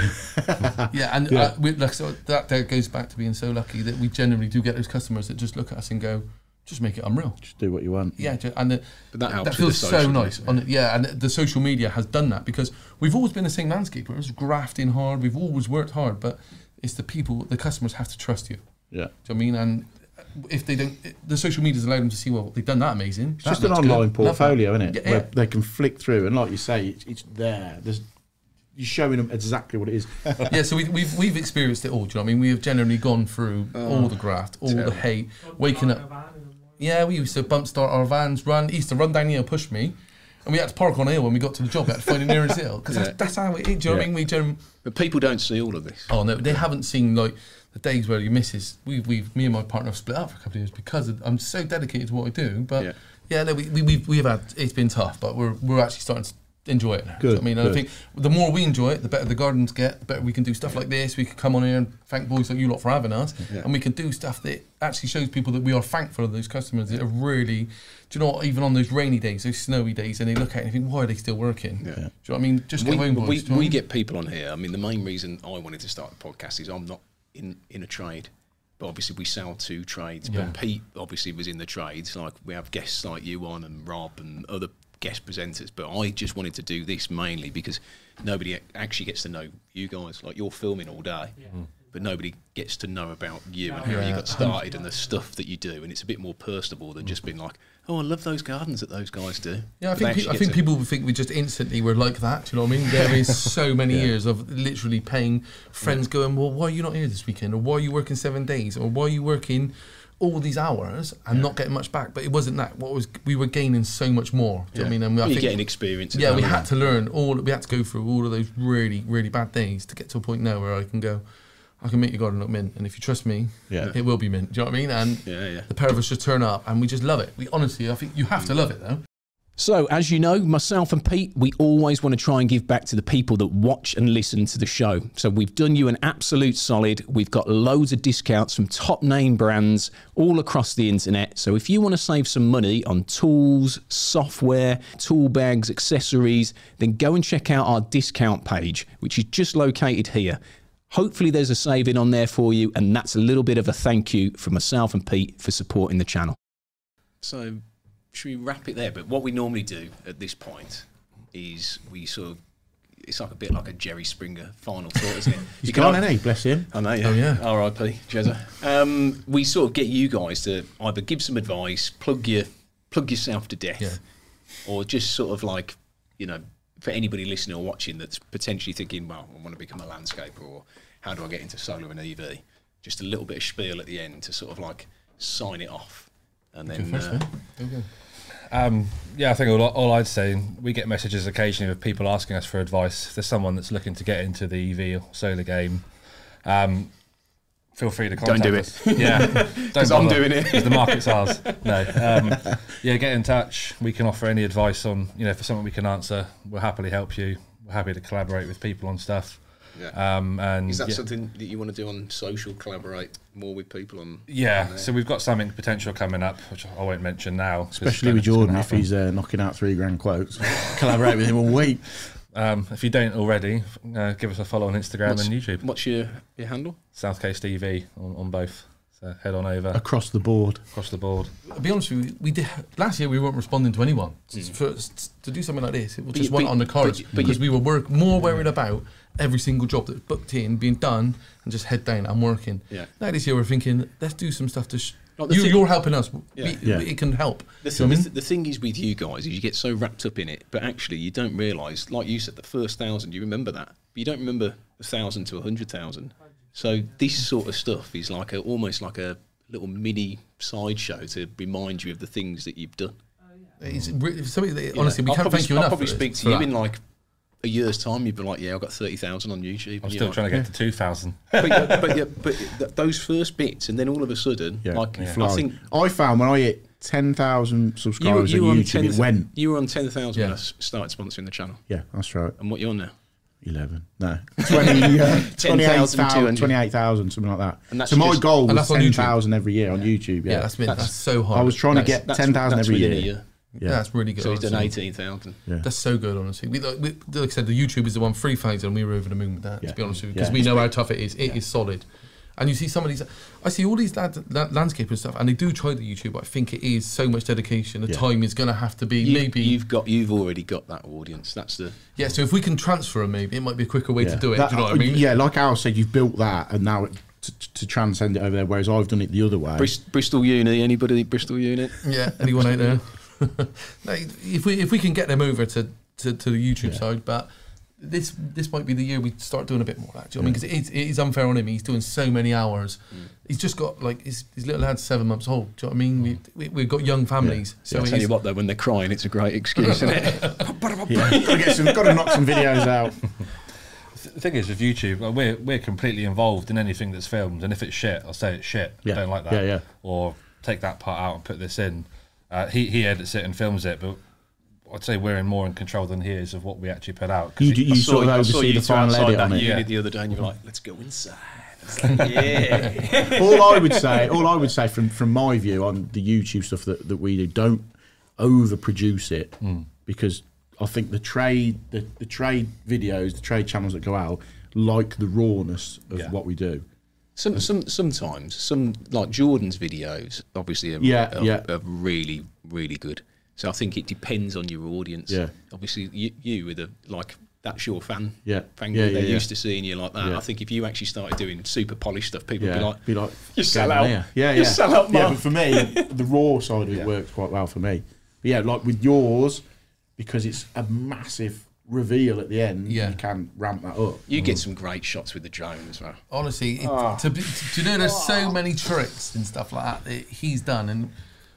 Yeah, and so that goes back to being so lucky that we generally do get those customers that just look at us and go, just make it unreal. Just do what you want. Yeah, and but that helps. That feels so nice. And the social media has done that because we've always been the same landscaper. It's grafting hard. We've always worked hard, but it's the people, the customers have to trust you. Yeah. Do you know what I mean? And if they don't, the social media's allowed them to see, well, they've done that amazing. It's just an online portfolio, isn't it? Yeah. Where they can flick through, and like you say, it's there. You're showing them exactly what it is. Yeah, so we've experienced it all. Do you know what I mean? We have generally gone through all the graft, all the hate, waking up. Yeah, we used to bump start our vans, he used to run down the hill, push me, and we had to park on a hill when we got to the job. We had to find the nearest hill, because that's how it is, do you know what I mean? But people don't see all of this. Oh, no, they haven't seen, like, the days where your missus, me and my partner have split up for a couple of years because I'm so dedicated to what I do, but, no, we've had, it's been tough, but we're actually starting to enjoy it now. Good, I mean, I think the more we enjoy it, the better the gardens get, the better we can do stuff like this. We can come on here and thank boys like you lot for having us, and we can do stuff that actually shows people that we are thankful of those customers that are really, do you know what, even on those rainy days, those snowy days, and they look at it and think, why are they still working? Do you know what I mean? Just get home, boys. We get people on here. I mean, the main reason I wanted to start the podcast is I'm not in a trade. But obviously we sell to trades. But Pete obviously was in the trades. Like we have guests like you on and Rob and other guest presenters, but I just wanted to do this mainly because nobody actually gets to know you guys. Like you're filming all day, but nobody gets to know about you and how you got started and the stuff that you do, and it's a bit more personable than just being like, oh, I love those gardens that those guys do. Yeah, I think people think we just instantly were like that. Do you know what I mean? There is so many years of literally paying friends going, well, why are you not here this weekend? Or why are you working 7 days? Or why are you working all these hours and not getting much back? But it wasn't that. We were gaining so much more. Do you know what I mean? And you're getting experience. Yeah, we had to learn we had to go through all of those really, really bad days to get to a point now where I can go, I can make your garden look mint, and if you trust me, it will be mint. Do you know what I mean? And the pair of us just turn up, and we just love it. We honestly, I think you have to love it, though. So, as you know, myself and Pete, we always want to try and give back to the people that watch and listen to the show. So we've done you an absolute solid. We've got loads of discounts from top name brands all across the internet. So if you want to save some money on tools, software, tool bags, accessories, then go and check out our discount page, which is just located here. Hopefully there's a saving on there for you, and that's a little bit of a thank you from myself and Pete for supporting the channel. So, should we wrap it there? But what we normally do at this point is we sort of, it's like a bit like a Jerry Springer final thought, isn't it? He's gone, hasn't he? Bless him. I know, yeah. Oh, yeah. R.I.P. Jezza. We sort of get you guys to either give some advice, plug yourself to death, or just sort of like, you know, for anybody listening or watching that's potentially thinking, well, I want to become a landscaper, or how do I get into solar and EV? Just a little bit of spiel at the end to sort of like sign it off. And then... I think all I'd say, we get messages occasionally of people asking us for advice. If there's someone that's looking to get into the EV or solar game, feel free to contact us. Don't do it. Yeah, because I'm doing it. Because the market's ours. No, get in touch. We can offer any advice on, for something we can answer. We'll happily help you. We're happy to collaborate with people on stuff. Yeah. And is that something that you want to do on social? Collaborate more with people on? Yeah. So we've got something potential coming up, which I won't mention now. Especially with Jordan, if he's knocking out $3,000 quotes. Collaborate with him all week. If you don't already, give us a follow on Instagram and YouTube. What's your handle? South Coast EV on both. So head on over. Across the board. Across the board. I'll be honest with you, we did last year. We weren't responding to anyone. To do something like this, it just went on the cards because we were more worried about every single job that's booked in being done and just head down. I'm working. Yeah. Now this year we're thinking, let's do some stuff to. You're helping us. It can help. The thing is with you guys is you get so wrapped up in it, but actually you don't realise, like you said, the first 1,000, you remember that, but you don't remember 1,000 to 100,000. So this sort of stuff is like almost like a little mini sideshow to remind you of the things that you've done. It's something that, honestly, we can't thank you enough. I'll probably speak to you in like a year's time. You'd be like, "Yeah, I've got 30,000 on YouTube." I'm still trying to get to 2,000. But those first bits, and then all of a sudden, I found when I hit 10,000 subscribers on YouTube, it went. You were on 10,000 when I started sponsoring the channel. Yeah, that's right. And what you're on now? 11. No. 28,000, something like that. And so my goal was 10,000 every year on YouTube. Yeah, that's so hard. I was trying to get 10,000 every year. Yeah, that's really good. So he's done 18,000. Yeah. That's so good, honestly. Like I said, the YouTube is the one 3,000, and we were over the moon with that. To be honest with you, because we know how tough it is. It is solid. And you see some of these, I see all these landscape and stuff, and they do try the YouTube, but I think it is so much dedication. The time is going to have to be you've already got that audience. That's the So if we can transfer them, maybe it might be a quicker way to do it. Do you know what I mean? Yeah, like Al said, you've built that, and now to transcend it over there. Whereas I've done it the other way. Bristol Uni, anybody Bristol Uni? Yeah, anyone out there? If we can get them over to the YouTube side, but. This might be the year we start doing a bit more of that. Do you know what I mean? Because it is unfair on him. He's doing so many hours. He's just got like his little lad's 7 months old. Do you know what I mean? We've got young families. So I tell you what, though, when they're crying, it's a great excuse, isn't it? Got to knock some videos out. The thing is with YouTube, we're completely involved in anything that's filmed, and if it's shit, I'll say it's shit. I don't like that. Yeah. Or take that part out and put this in. He edits it and films it, but I'd say we're more in control than he is of what we actually put out. You sort of oversee the final edit on it. Unit the other day, and you were like, "Let's go inside." Like, yeah. all I would say from my view on the YouTube stuff that we do, don't overproduce it because I think the trade videos, the trade channels that go out like the rawness of what we do. Sometimes some like Jordan's videos, obviously, are really, really good. So I think it depends on your audience. Yeah. Obviously, you with that's your fan. Yeah. Fan group. They're used to seeing you like that. Yeah. I think if you actually started doing super polished stuff, people would be like, you sell out. You sell out, Mark. Yeah, but for me, the raw side of it works quite well for me. But yeah, like with yours, because it's a massive reveal at the end, you can ramp that up. You get some great shots with the drone as well. Honestly, do you know there's so many tricks and stuff like that he's done, and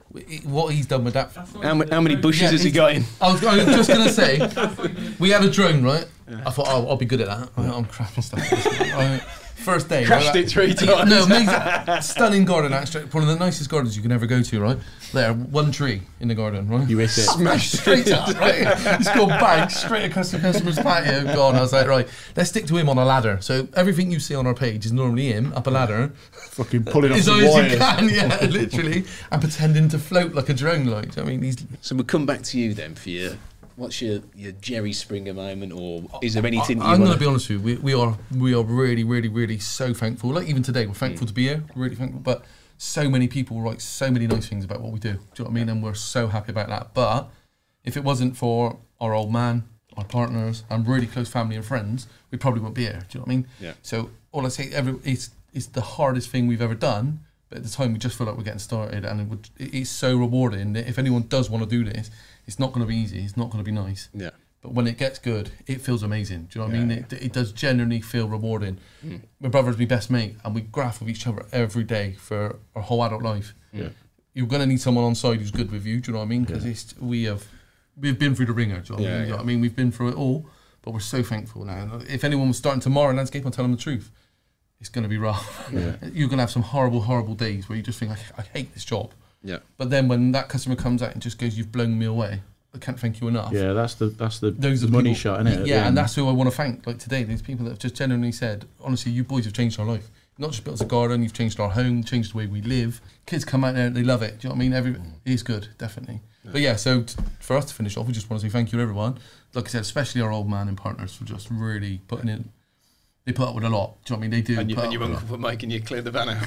what he's done with that. How many bushes has he got in? I was just going to say, we had a drone, right? I thought, I'll be good at that. I'm crapping stuff. First day. Crashed it 3 times. No, amazing. Stunning garden, actually. One of the nicest gardens you can ever go to, right? There, one tree in the garden, right? You hit it. Smashed straight up, right? It's gone bang, straight across the customer's patio. Gone. I was like, right, let's stick to him on a ladder. So everything you see on our page is normally him up a ladder. Fucking pulling off as the high wires. as you can, yeah, literally. And pretending to float like a drone, like. I mean, So we'll come back to you then for what's your Jerry Springer moment, or is there anything I'm going to be honest with you, we are really, really, really so thankful. Like even today, we're thankful to be here, really thankful. But so many people write so many nice things about what we do. Do you know what I mean? And we're so happy about that. But if it wasn't for our old man, our partners, and really close family and friends, we probably wouldn't be here. Do you know what I mean? Yeah. So all I say, it's the hardest thing we've ever done. But at the time, we just feel like we're getting started, and it's so rewarding that if anyone does want to do this, it's not going to be easy. It's not going to be nice. Yeah. But when it gets good, it feels amazing. Do you know what I mean? It does genuinely feel rewarding. My brother's my best mate, and we graft with each other every day for our whole adult life. Yeah. You're going to need someone on side who's good with you. Do you know what I mean? Because we've been through the ringer. Do you know what I mean? You know what I mean? We've been through it all, but we're so thankful now. If anyone was starting tomorrow in landscape, I'll tell them the truth. It's going to be rough. Yeah. You're going to have some horrible, horrible days where you just think, I hate this job. Yeah. But then when that customer comes out and just goes, you've blown me away, I can't thank you enough. Yeah, that's the Those are money people, shot, isn't it? Yeah, and that's who I want to thank. Like today, these people that have just genuinely said, honestly, you boys have changed our life. Not just built us a garden, you've changed our home, changed the way we live. Kids come out there, they love it. Do you know what I mean? It's good, definitely. Yeah. But yeah, so for us to finish off, we just want to say thank you to everyone. Like I said, especially our old man and partners for just really putting in. They put up with a lot. Do you know what I mean? They do. And your uncle for making you clear the van out.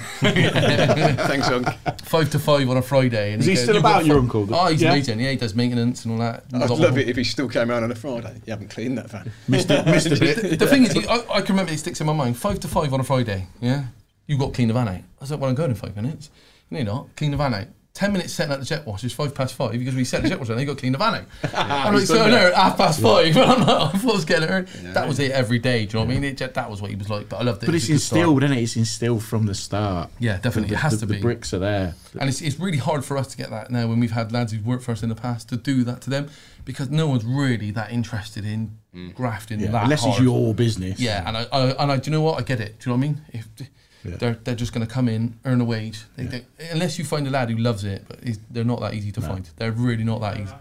Thanks, Uncle. 5 to 5 on a Friday. And is he still about, your uncle? Oh, he's amazing. Yeah, he does maintenance and all that. I'd love it if he still came around on a Friday. You haven't cleaned that van. Missed a bit. The thing is, I can remember it sticks in my mind. 5 to 5 on a Friday. Yeah, you got to clean the van out. I was like, well, I'm going in 5 minutes. No, you're not. Clean the van out. 10 minutes setting out the jet wash is 5:05 because we set the jet wash and they got to clean the van out. I'm like, so no, 5:30. But I'm like, I thought I was getting it early. That was it every day. Do you know what I mean? That was what he was like. But I loved it. But it's instilled, isn't it? It's instilled from the start. Yeah, definitely. It has to be. The bricks are there. And it's really hard for us to get that now when we've had lads who've worked for us in the past to do that to them because no one's really that interested in grafting that unless hard. It's your business. Yeah, and I do you know what? I get it. Do you know what I mean? They're just going to come in, earn a wage. They, unless you find a lad who loves it, but they're not that easy to find. They're really not that easy.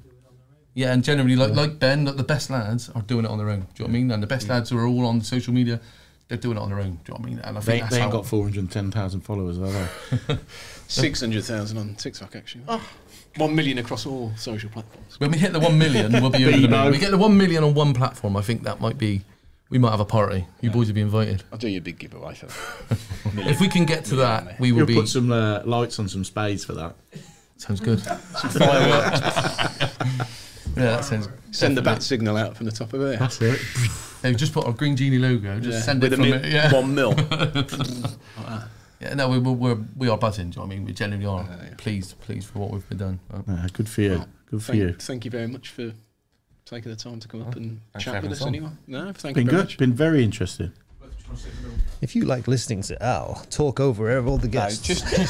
Yeah, and generally, like Ben, the best lads are doing it on their own. Do you know what I mean? And the best lads who are all on social media, they're doing it on their own. Do you know what I mean? And I think they ain't got 410,000 followers, have they? 600,000 on TikTok, actually. 1 million across all social platforms. When we hit the 1 million, we'll be over the moon. We get the 1 million on one platform. I think that might be. We might have a party. You boys will be invited. I'll do you a big giveaway for that. If we can get to that, we will be. You'll put some lights on some spades for that. Sounds good. Some fireworks. Yeah, that sounds. Send the bat signal out from the top of it. That's it. Hey, just put our Green Genie logo. Just send it from it. Yeah. 1 mil. Yeah, no, we are buzzing. Do you know what I mean? We genuinely are pleased for what we've been done. Good for you. Good for you. Thank you very much for taking the time to come up and chat with us anyway. No, thank you very much. Been very interesting. If you like listening to Al talk over all the guests,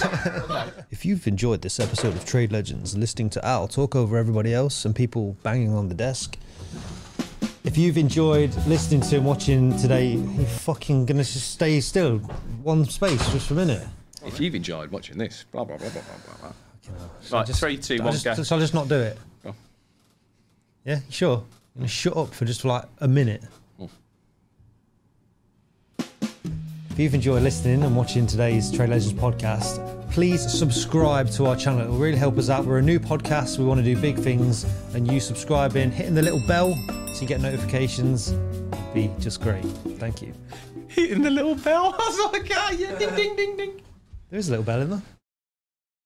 if you've enjoyed this episode of Trade Legends, listening to Al talk over everybody else and people banging on the desk, if you've enjoyed listening to him watching today, you're fucking gonna just stay still, one space just for a minute. If you've enjoyed watching this, blah blah blah blah blah blah. Right, 3, 2, 1, go. So I'll just not do it. Go. Yeah, you sure? I'm gonna shut up for just like a minute. If you've enjoyed listening and watching today's Trade Legends podcast, please subscribe to our channel. It will really help us out. We're a new podcast. We want to do big things, and you subscribing, hitting the little bell so you get notifications would be just great. Thank you. Hitting the little bell. I was like, yeah, ding, ding, ding, ding. There is a little bell in there.